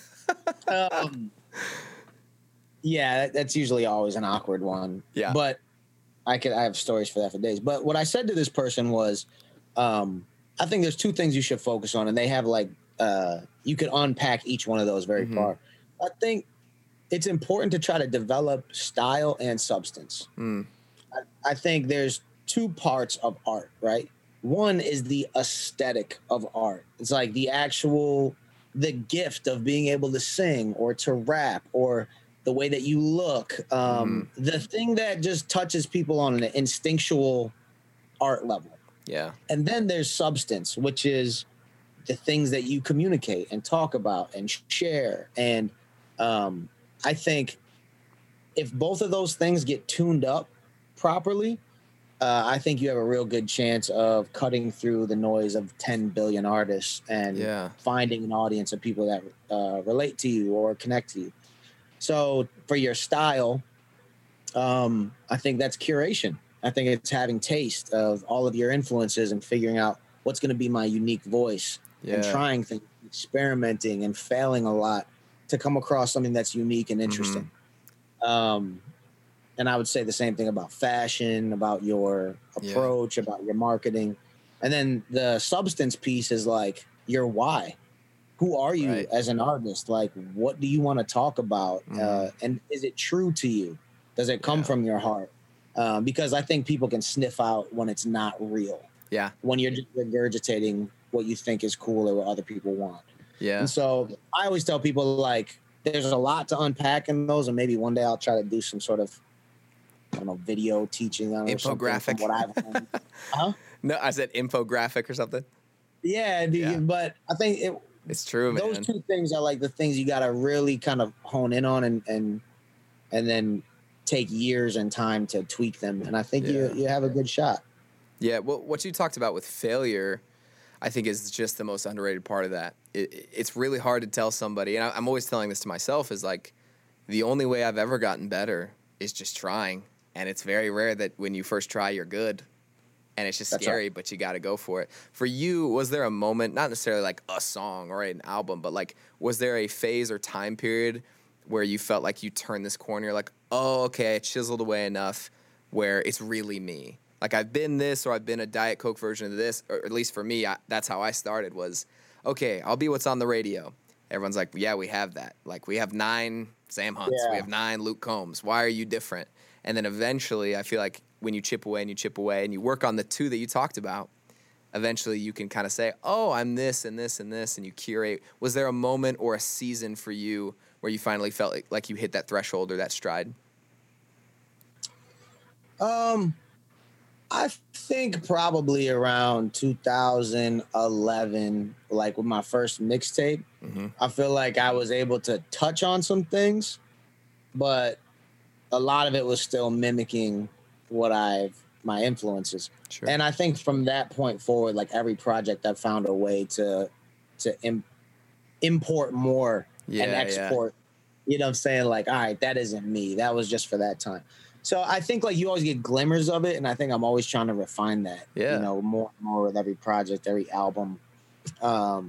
Yeah, that's usually always an awkward one. Yeah. But I have stories for that for days. But what I said to this person was, I think there's two things you should focus on, and they have like, you could unpack each one of those very far. I think it's important to try to develop style and substance. I think there's two parts of art, right? One is the aesthetic of art. It's like the gift of being able to sing or to rap or the way that you look. The thing that just touches people on an instinctual art level. Yeah. And then there's substance, which is the things that you communicate and talk about and share. And I think if both of those things get tuned up properly, I think you have a real good chance of cutting through the noise of 10 billion artists and finding an audience of people that relate to you or connect to you. So for your style, I think that's curation. I think it's having taste of all of your influences and figuring out what's going to be my unique voice and trying things, experimenting and failing a lot to come across something that's unique and interesting. And I would say the same thing about fashion, about your approach, about your marketing. And then the substance piece is like your why. Who are you as an artist? Like, what do you want to talk about? And is it true to you? Does it come from your heart? Because I think people can sniff out when it's not real. Yeah. When you're just regurgitating what you think is cool or what other people want. Yeah. And so I always tell people, like, there's a lot to unpack in those, and maybe one day I'll try to do some sort of, I don't know, video teaching on infographic. What I've learned. Huh? No, I said infographic or something. Yeah, but I think it's true, man. Those two things are like the things you got to really kind of hone in on and then take years and time to tweak them. And I think you have a good shot. Yeah. Well, what you talked about with failure, I think is just the most underrated part of that. It's really hard to tell somebody, and I'm always telling this to myself, is like, the only way I've ever gotten better is just trying. And it's very rare that when you first try, you're good. And it's just scary, but you got to go for it. For you, was there a moment, not necessarily like a song or an album, but like, was there a phase or time period where you felt like you turned this corner? You're like, oh, okay, I chiseled away enough where it's really me. Like, I've been this, or I've been a Diet Coke version of this, or at least for me, that's how I started was, okay, I'll be what's on the radio. Everyone's like, yeah, we have that. Like, we have 9 Sam Hunts. We have 9 Luke Combs. Why are you different? And then eventually, I feel like when you chip away and you work on the 2 that you talked about, eventually you can kind of say, oh, I'm this and this and this, and you curate. Was there a moment or a season for you where you finally felt like you hit that threshold or that stride? I think probably around 2011, like with my first mixtape, I feel like I was able to touch on some things, but a lot of it was still mimicking my influences. Sure. And I think from that point forward, like every project, I've found a way to import more and export. You know what I'm saying? Like, all right, that isn't me. That was just for that time. So I think like you always get glimmers of it, and I think I'm always trying to refine that. You know, more and more with every project, every album. But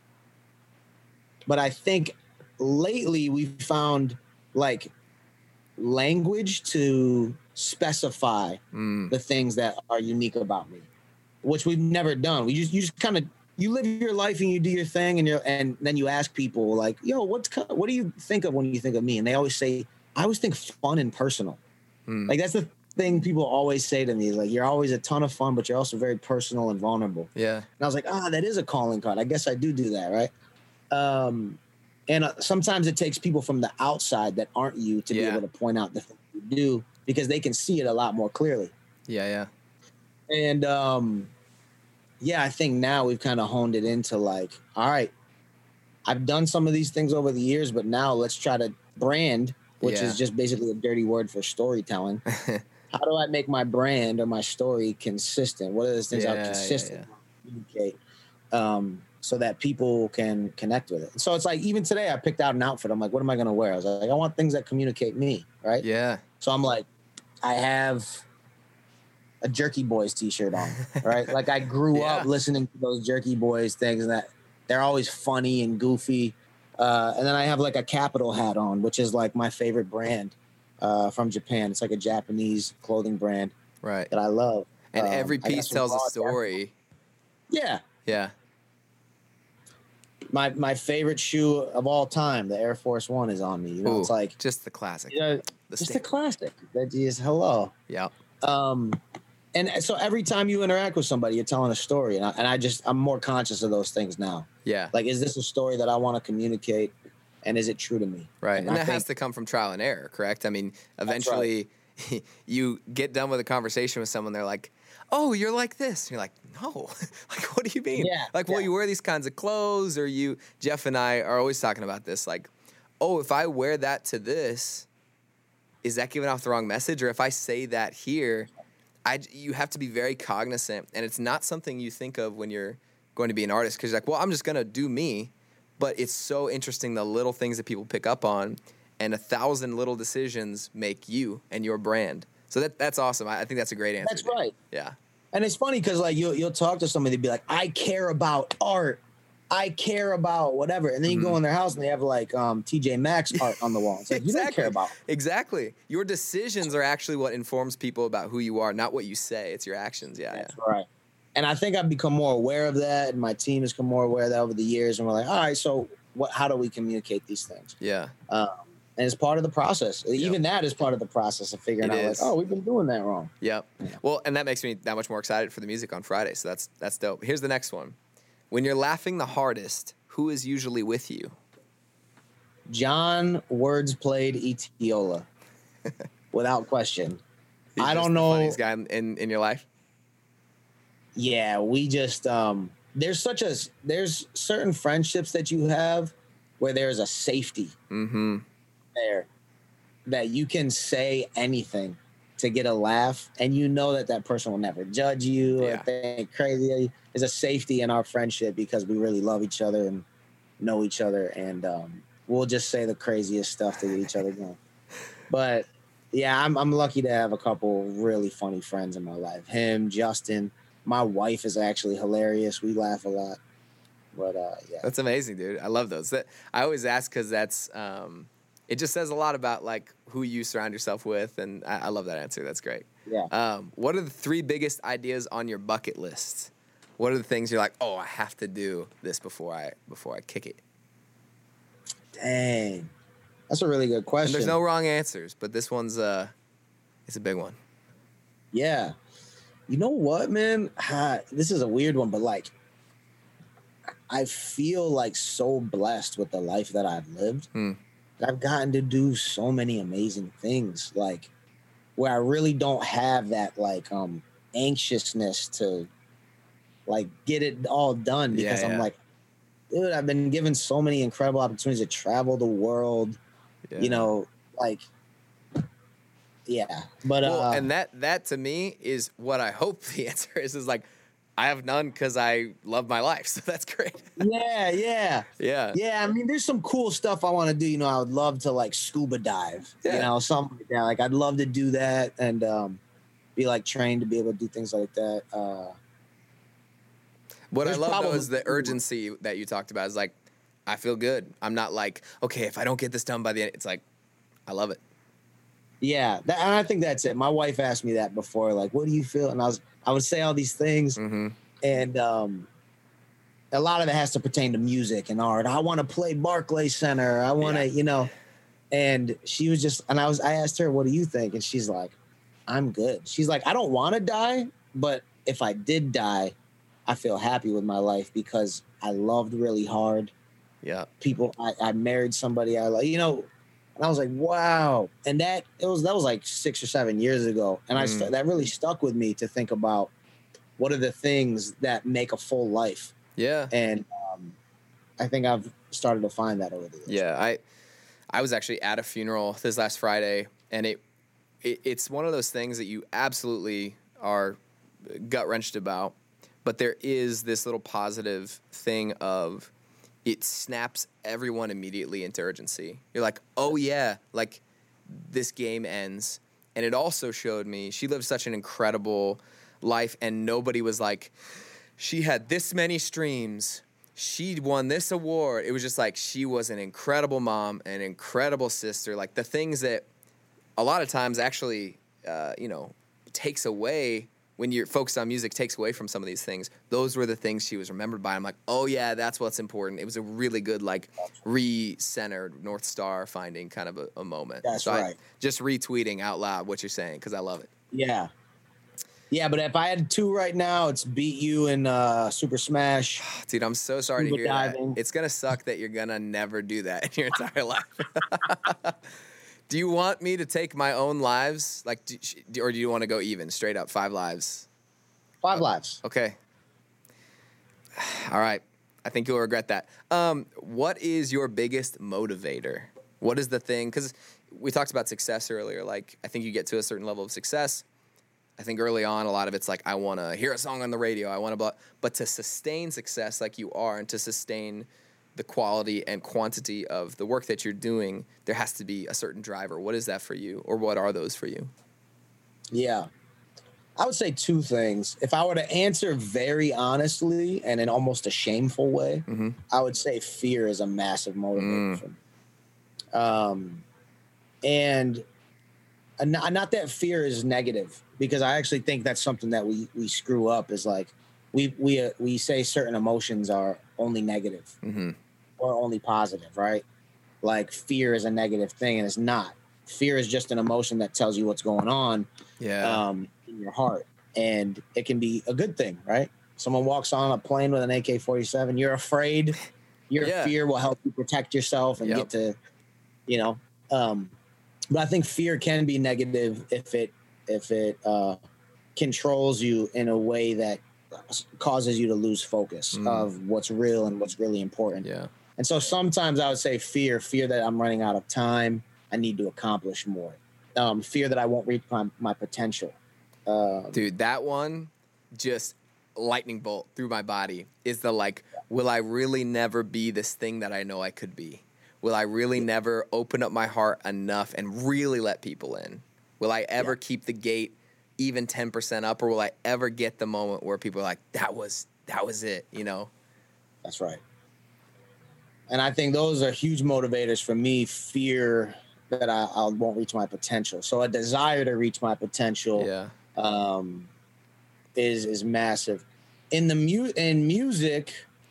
I think lately we've found like language to specify the things that are unique about me, which we've never done. You just kind of live your life and you do your thing, and then you ask people like, yo, what do you think of when you think of me? And they always say, I always think fun and personal. Like, that's the thing people always say to me. Like, you're always a ton of fun, but you're also very personal and vulnerable. Yeah. And I was like, that is a calling card. I guess I do that, right? And sometimes it takes people from the outside that aren't you to be able to point out the things you do, because they can see it a lot more clearly. Yeah. And, I think now we've kind of honed it into like, all right, I've done some of these things over the years, but now let's try to brand, which is just basically a dirty word for storytelling. How do I make my brand or my story consistent? What are those things I'll consistently communicate so that people can connect with it? So it's like, even today I picked out an outfit. I'm like, what am I going to wear? I was like, I want things that communicate me, right? Yeah. So I'm like, I have a Jerky Boys t-shirt on, right? Like, I grew up listening to those Jerky Boys things, and that they're always funny and goofy. And then I have like a Capital hat on, which is like my favorite brand from Japan. It's like a Japanese clothing brand that I love. And every piece tells a story. Yeah. My favorite shoe of all time, the Air Force One, is on me. You know, it's like just the classic. Just the classic. That is hello. Yeah. And so every time you interact with somebody, you're telling a story, and I'm more conscious of those things now. Yeah. Like, is this a story that I want to communicate, and is it true to me? Right. And that has to come from trial and error, correct? I mean, eventually you get done with a conversation with someone, they're like, oh, you're like this. And you're like, no. Like, what do you mean? Yeah. Like, well, you wear these kinds of clothes, or Jeff and I are always talking about this. Like, oh, if I wear that to this, is that giving off the wrong message? Or if I say that here, you have to be very cognizant, and it's not something you think of when you're going to be an artist, because you're like, well, I'm just going to do me. But it's so interesting, the little things that people pick up on, and 1,000 little decisions make you and your brand. So that's awesome. I think that's a great answer. That's right. Yeah. And it's funny because like you'll talk to somebody, they'd be like, I care about art. I care about whatever. And then you go in their house and they have like TJ Maxx art on the wall. It's like, you don't care about. Exactly. Your decisions are actually what informs people about who you are, not what you say. It's your actions. Yeah. That's right. And I think I've become more aware of that, and my team has become more aware of that over the years. And we're like, all right, so how do we communicate these things? Yeah. And it's part of the process. Yep. Even that is part of the process of figuring out, like, oh, we've been doing that wrong. Yep. Yeah. Well, and that makes me that much more excited for the music on Friday. So that's dope. Here's the next one. When you're laughing the hardest, who is usually with you? John Words Played Etiola, without question. I don't know. The funniest guy in your life? Yeah, we just there's certain friendships that you have where there's a safety there. that you can say anything to get a laugh, and you know that that person will never judge you or think crazy. There's a safety in our friendship because we really love each other and know each other, and we'll just say the craziest stuff to get each other going. But yeah, I'm lucky to have a couple really funny friends in my life. Him, Justin, my wife is actually hilarious. We laugh a lot. But yeah, that's amazing, dude. I love those. I always ask because that's it just says a lot about like who you surround yourself with, and I love that answer. That's great. Yeah. What are the 3 biggest ideas on your bucket list? What are the things you're like, oh, I have to do this before I kick it? Dang, that's a really good question. And there's no wrong answers, but this one's it's a big one. Yeah. You know what, man? This is a weird one, but like, I feel like so blessed with the life that I've lived. I've gotten to do so many amazing things, like where I really don't have that like anxiousness to like get it all done, because I'm like, dude, I've been given so many incredible opportunities to travel the world, you know, like, yeah. But and that to me is what I hope the answer is like, I have none because I love my life, so that's great. Yeah. I mean, there's some cool stuff I want to do. You know, I would love to like scuba dive. You know, something like that. Like, I'd love to do that and be like trained to be able to do things like that. What I love though is the urgency that you talked about. Is like, I feel good. I'm not like, okay, if I don't get this done by the end, it's like, I love it. Yeah, and I think that's it. My wife asked me that before, like, what do you feel? And I would say all these things, and a lot of it has to pertain to music and art. I want to play Barclays Center. I want to, you know, and she was just, and I asked her, what do you think? And she's like, I'm good. She's like, I don't want to die, but if I did die, I feel happy with my life because I loved really hard. Yeah. People, I married somebody I like, you know. And I was like, wow. And that was like 6 or 7 years ago. And that really stuck with me to think about what are the things that make a full life. Yeah. And I think I've started to find that over the years. Yeah. I was actually at a funeral this last Friday, and it's one of those things that you absolutely are gut-wrenched about. But there is this little positive thing of, it snaps everyone immediately into urgency. You're like, oh yeah, like this game ends. And it also showed me she lived such an incredible life, and nobody was like, she had this many streams, she won this award. It was just like, she was an incredible mom, an incredible sister. Like the things that a lot of times actually, you know, takes away when you're focused on music, takes away from some of these things. Those were the things she was remembered by. I'm like, oh yeah, that's what's important. It was a really good, like, re-centered North Star finding kind of a moment. That's so right. Just retweeting out loud what you're saying, because I love it. Yeah. Yeah, but if I had 2 right now, it's beat you in Super Smash. Dude, I'm so sorry to hear that. It's going to suck that you're going to never do that in your entire life. Do you want me to take my own lives? Like, or do you want to go even, straight up, 5 lives? 5 lives. Okay. All right. I think you'll regret that. What is your biggest motivator? What is the thing? Because we talked about success earlier. Like, I think you get to a certain level of success. I think early on, a lot of it's like, I want to hear a song on the radio. I want to, but to sustain success like you are, and to sustain the quality and quantity of the work that you're doing, there has to be a certain driver. What is that for you, or what are those for you? Yeah. I would say 2 things. If I were to answer very honestly and in almost a shameful way, I would say fear is a massive motivator for me. And not that fear is negative, because I actually think that's something that we screw up, is like we say certain emotions are only negative or only positive, right? Like fear is a negative thing, and it's not. Fear is just an emotion that tells you what's going on in your heart, and it can be a good thing, right? Someone walks on a plane with an AK-47, you're afraid. Your fear will help you protect yourself and get to, you know. But I think fear can be negative if it controls you in a way that causes you to lose focus of what's real and what's really important. Yeah. And so sometimes I would say fear that I'm running out of time, I need to accomplish more. Fear that I won't reach my potential. Dude, that one just lightning bolt through my body is the like, will I really never be this thing that I know I could be? Will I really never open up my heart enough and really let people in? Will I ever keep the gate even 10% up, or will I ever get the moment where people are like, that was it, you know? That's right. And I think those are huge motivators for me. Fear that I won't reach my potential. So a desire to reach my potential is massive. In music,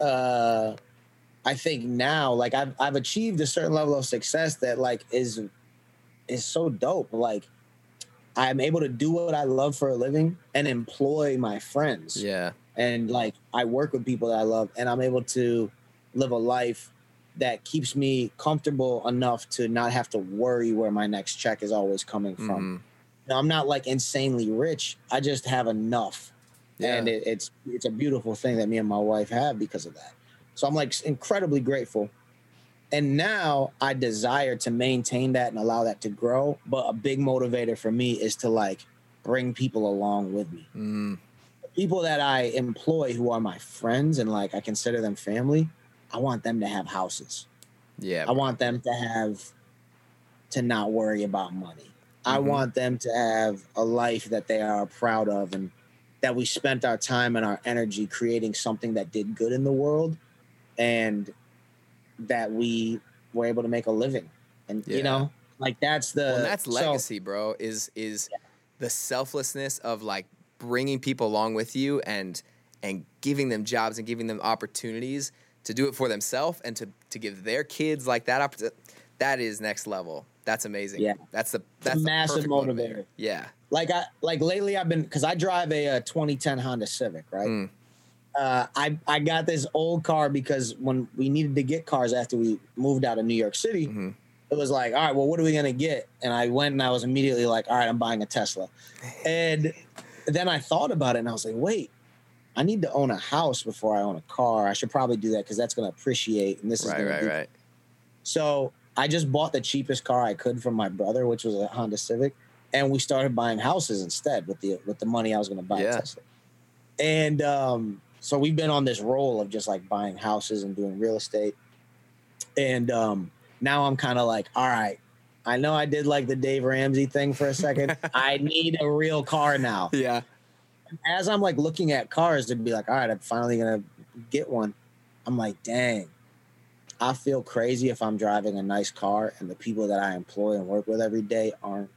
I think now, like I've achieved a certain level of success that like is so dope. Like I'm able to do what I love for a living and employ my friends. Yeah. And like I work with people that I love, and I'm able to live a life that keeps me comfortable enough to not have to worry where my next check is always coming from. Now, I'm not like insanely rich. I just have enough. Yeah. And it's a beautiful thing that me and my wife have because of that. So I'm like incredibly grateful. And now I desire to maintain that and allow that to grow. But a big motivator for me is to like bring people along with me. The people that I employ who are my friends and like I consider them family, I want them to have houses. Yeah. I want them to not worry about money. I want them to have a life that they are proud of, and that we spent our time and our energy creating something that did good in the world, and that we were able to make a living. And you know, like that's legacy, bro, is the selflessness of like bringing people along with you and giving them jobs and giving them opportunities to do it for themselves and to give their kids like that opportunity. That is next level. That's amazing. Yeah. That's a massive motivator. Yeah. Like lately I've been, because I drive a 2010 Honda Civic, right? I got this old car because when we needed to get cars after we moved out of New York City, it was like, all right, well, what are we going to get? And I went and I was immediately like, all right, I'm buying a Tesla. And then I thought about it and I was like, wait, I need to own a house before I own a car. I should probably do that because that's going to appreciate. And this is going to right. So I just bought the cheapest car I could from my brother, which was a Honda Civic, and we started buying houses instead with the money I was going to buy a Tesla. And so we've been on this roll of just like buying houses and doing real estate. And now I'm kind of like, all right, I know I did like the Dave Ramsey thing for a second. I need a real car now. Yeah. As I'm like looking at cars to be like, all right, I'm finally going to get one. I'm like, dang. I feel crazy if I'm driving a nice car and the people that I employ and work with every day aren't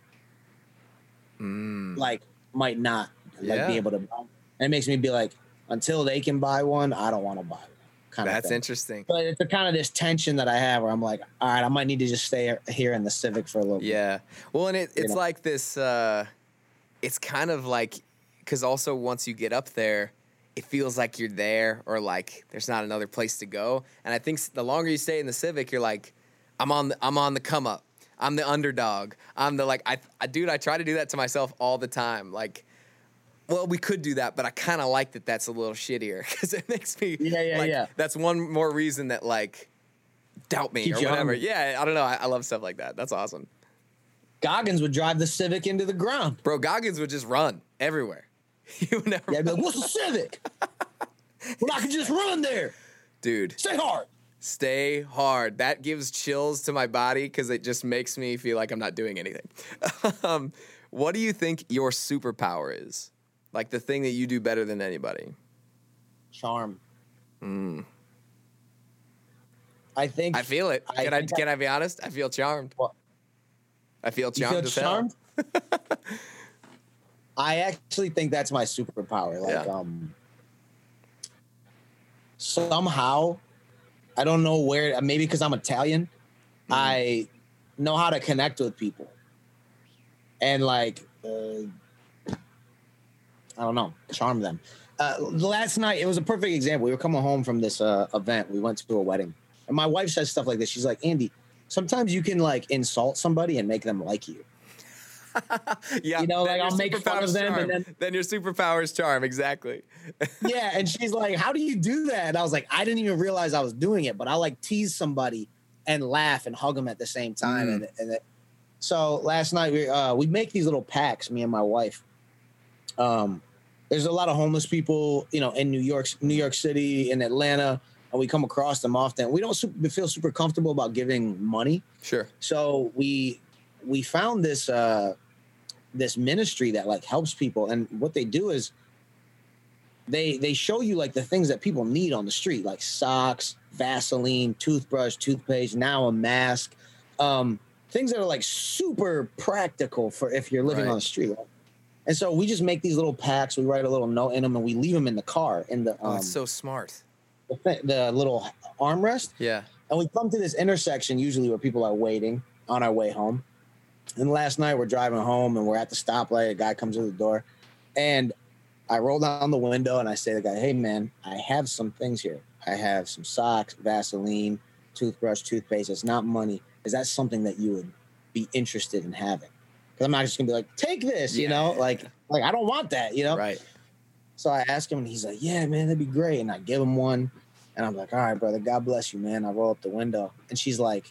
like might not like be able to buy. And it makes me be like, until they can buy one, I don't want to buy one. That's interesting. But it's kind of this tension that I have where I'm like, all right, I might need to just stay here in the Civic for a little bit. Yeah. Well, and it's like this, it's kind of like, because also once you get up there, it feels like you're there, or like there's not another place to go. And I think the longer you stay in the Civic, you're like, I'm on the come up. I'm the underdog. I'm the like, I try to do that to myself all the time. Like, well, we could do that, but I kind of like that that's a little shittier because it makes me, that's one more reason that like, doubt me or whatever. Yeah, I don't know. I love stuff like that. That's awesome. Goggins would drive the Civic into the ground. Bro, Goggins would just run everywhere. You never. Yeah, but what's a Civic? Well, I can just run there. Dude. Stay hard. Stay hard. That gives chills to my body because it just makes me feel like I'm not doing anything. What do you think your superpower is? Like the thing that you do better than anybody? Charm. I think. I feel it. Can I be honest? I feel charmed. What? I feel charmed. You feel charmed? I actually think that's my superpower. Like, somehow, I don't know where, maybe because I'm Italian, I know how to connect with people. And like, I don't know, charm them. Last night, it was a perfect example. We were coming home from this event. We went to a wedding. And my wife says stuff like this. She's like, Andy, sometimes you can like insult somebody and make them like you. Yeah, you know, like I'll make fun of them, and then your superpower is charm. Exactly. Yeah, and she's like, "How do you do that?" And I was like, "I didn't even realize I was doing it, but I like tease somebody and laugh and hug them at the same time, and So last night we make these little packs, me and my wife. There's a lot of homeless people, you know, in New York City, in Atlanta, and we come across them often. We don't feel super comfortable about giving money. Sure. So we found this this ministry that like helps people, and what they do is they show you like the things that people need on the street, like socks, Vaseline, toothbrush, toothpaste, now a mask, things that are like super practical for if you're living on the street. And so we just make these little packs. We write a little note in them, and we leave them in the car in the. That's so smart. The little armrest. Yeah. And we come to this intersection usually where people are waiting on our way home. And last night we're driving home and we're at the stoplight. A guy comes to the door, and I roll down the window and I say to the guy, "Hey man, I have some things here. I have some socks, Vaseline, toothbrush, toothpaste. It's not money. Is that something that you would be interested in having?" Because I'm not just gonna be like, "Take this," you know, like I don't want that, you know. Right. So I asked him, and he's like, "Yeah, man, that'd be great." And I give him one, and I'm like, "All right, brother, God bless you, man." I roll up the window, and she's like,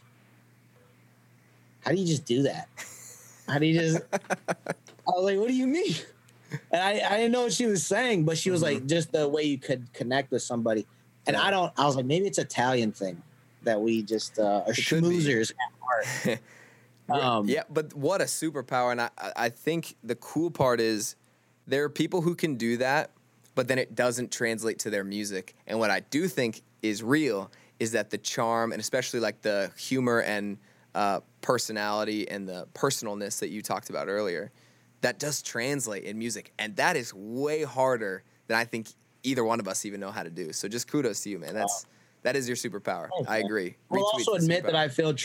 "How do you just do that? How do you just?" I was like, "What do you mean?" And I didn't know what she was saying, but she was like, just the way you could connect with somebody. And I was like, maybe it's Italian thing that we just are schmoozers at heart. Yeah, but what a superpower. And I think the cool part is there are people who can do that, but then it doesn't translate to their music. And what I do think is real is that the charm, and especially like the humor and personality and the personalness that you talked about earlier, that does translate in music. And that is way harder than I think either one of us even know how to do. So just kudos to you, man. That is your superpower. Okay. I agree. I'll also admit that I feel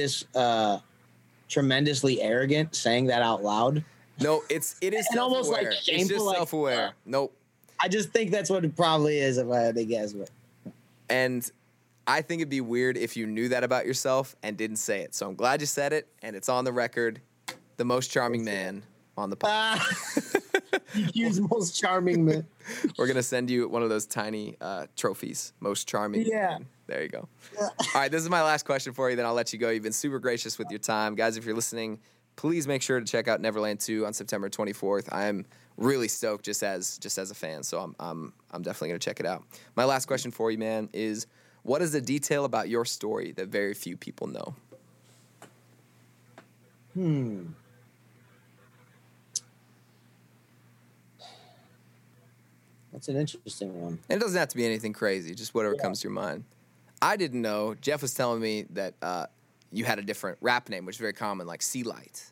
tremendously arrogant saying that out loud. No, it is and almost like shameful. it's just self-aware. Nope. I just think that's what it probably is if I had to guess. And I think it'd be weird if you knew that about yourself and didn't say it. So I'm glad you said it, and it's on the record. The most charming man on the podcast. Use most charming man. We're gonna send you one of those tiny trophies. Most charming. Yeah. Man. There you go. All right, this is my last question for you. Then I'll let you go. You've been super gracious with your time, guys. If you're listening, please make sure to check out Neverland 2 on September 24th. I am really stoked just as a fan. So I'm definitely gonna check it out. My last question for you, man, is what is the detail about your story that very few people know? That's an interesting one. And it doesn't have to be anything crazy, just whatever comes to your mind. I didn't know. Jeff was telling me that you had a different rap name, which is very common, like Sea Light.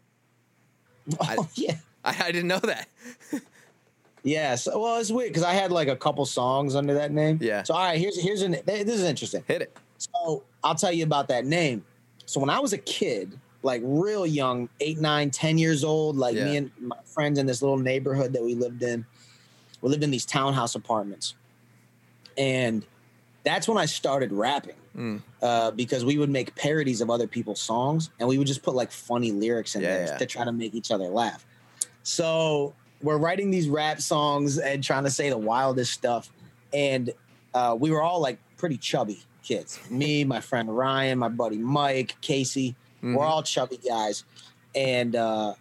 Yeah. I didn't know that. Yeah. So, well, it's weird because I had like a couple songs under that name. Yeah. So, all right, this is interesting. Hit it. So, I'll tell you about that name. So, when I was a kid, like real young, 8, 9, 10 years old, like me and my friends in this little neighborhood that we lived in these townhouse apartments. And that's when I started rapping because we would make parodies of other people's songs, and we would just put like funny lyrics in there to try to make each other laugh. So we're writing these rap songs and trying to say the wildest stuff. And we were all like pretty chubby kids. Me, my friend Ryan, my buddy Mike, Casey, we're all chubby guys. And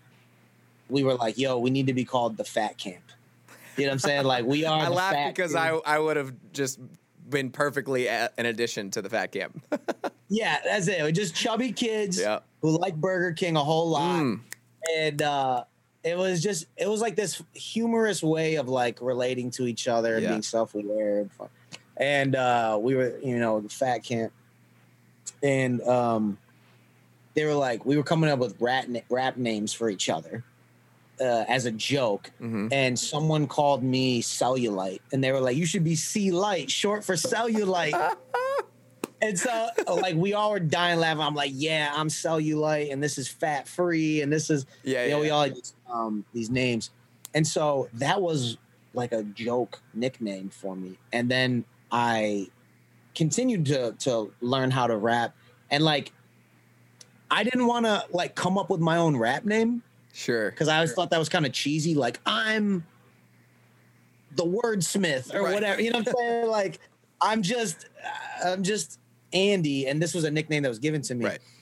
we were like, yo, we need to be called the Fat Camp. You know what I'm saying? Like, we are I the laughed fat because camp. I would have just been perfectly an addition to the Fat Camp. Yeah, that's it. We're just chubby kids who like Burger King a whole lot. And it was like this humorous way of like relating to each other and being self-aware and fun. And we were, the Fat Camp. And they were like, we were coming up with rap names for each other. As a joke, and someone called me Cellulite, and they were like, "You should be C-Light, short for cellulite." And so, like, we all were dying laughing. I'm like, "Yeah, I'm Cellulite, and this is fat free, and this is we all had these names." And so that was like a joke nickname for me. And then I continued to learn how to rap, and like, I didn't want to like come up with my own rap name. Sure. Because I always thought that was kind of cheesy. Like, I'm the wordsmith or whatever. You know what I'm saying? Like, I'm just Andy. And this was a nickname that was given to me. Right.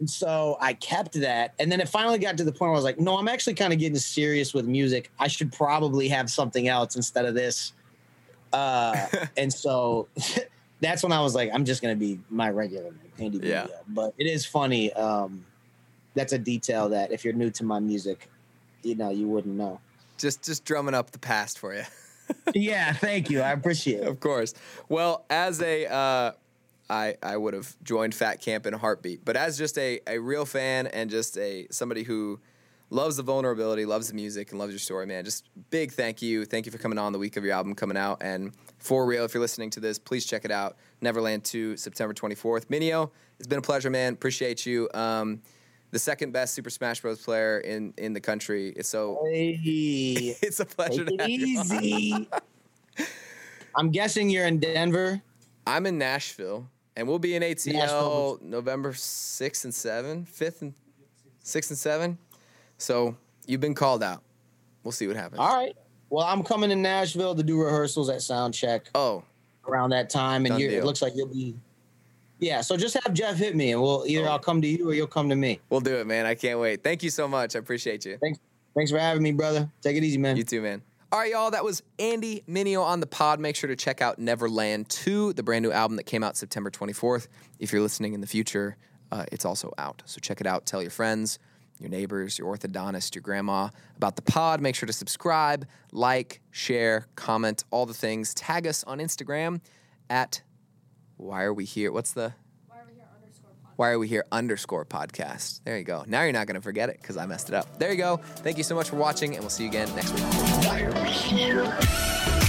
so I kept that. And then it finally got to the point where I was like, no, I'm actually kind of getting serious with music. I should probably have something else instead of this. And so that's when I was like, I'm just going to be my regular name, Andy Mineo. But it is funny. That's a detail that if you're new to my music, you know, you wouldn't know. Just drumming up the past for you. Yeah, thank you. I appreciate it. Of course. Well, as I would have joined Fat Camp in a heartbeat, but as just a real fan and just somebody who loves the vulnerability, loves the music, and loves your story, man, just big thank you. Thank you for coming on the week of your album coming out. And for real, if you're listening to this, please check it out. Neverland 2, September 24th. Mineo, it's been a pleasure, man. Appreciate you. The second best Super Smash Bros. Player in the country. It's it's a pleasure to have you on. I'm guessing you're in Denver. I'm in Nashville, and we'll be in ATL November 6th and 7th, 5th and 6th and 7th. So you've been called out. We'll see what happens. All right. Well, I'm coming to Nashville to do rehearsals at Soundcheck. Oh, around that time, and it looks like you'll be. Yeah, so just have Jeff hit me, and I'll come to you or you'll come to me. We'll do it, man. I can't wait. Thank you so much. I appreciate you. Thanks for having me, brother. Take it easy, man. You too, man. All right, y'all. That was Andy Mineo on the pod. Make sure to check out Neverland 2, the brand new album that came out September 24th. If you're listening in the future, it's also out. So check it out. Tell your friends, your neighbors, your orthodontist, your grandma about the pod. Make sure to subscribe, like, share, comment, all the things. Tag us on Instagram at Why Are We Here? What's the? Why Are We Here _podcast. There you go. Now you're not going to forget it because I messed it up. There you go. Thank you so much for watching, and we'll see you again next week. Why Are We Here?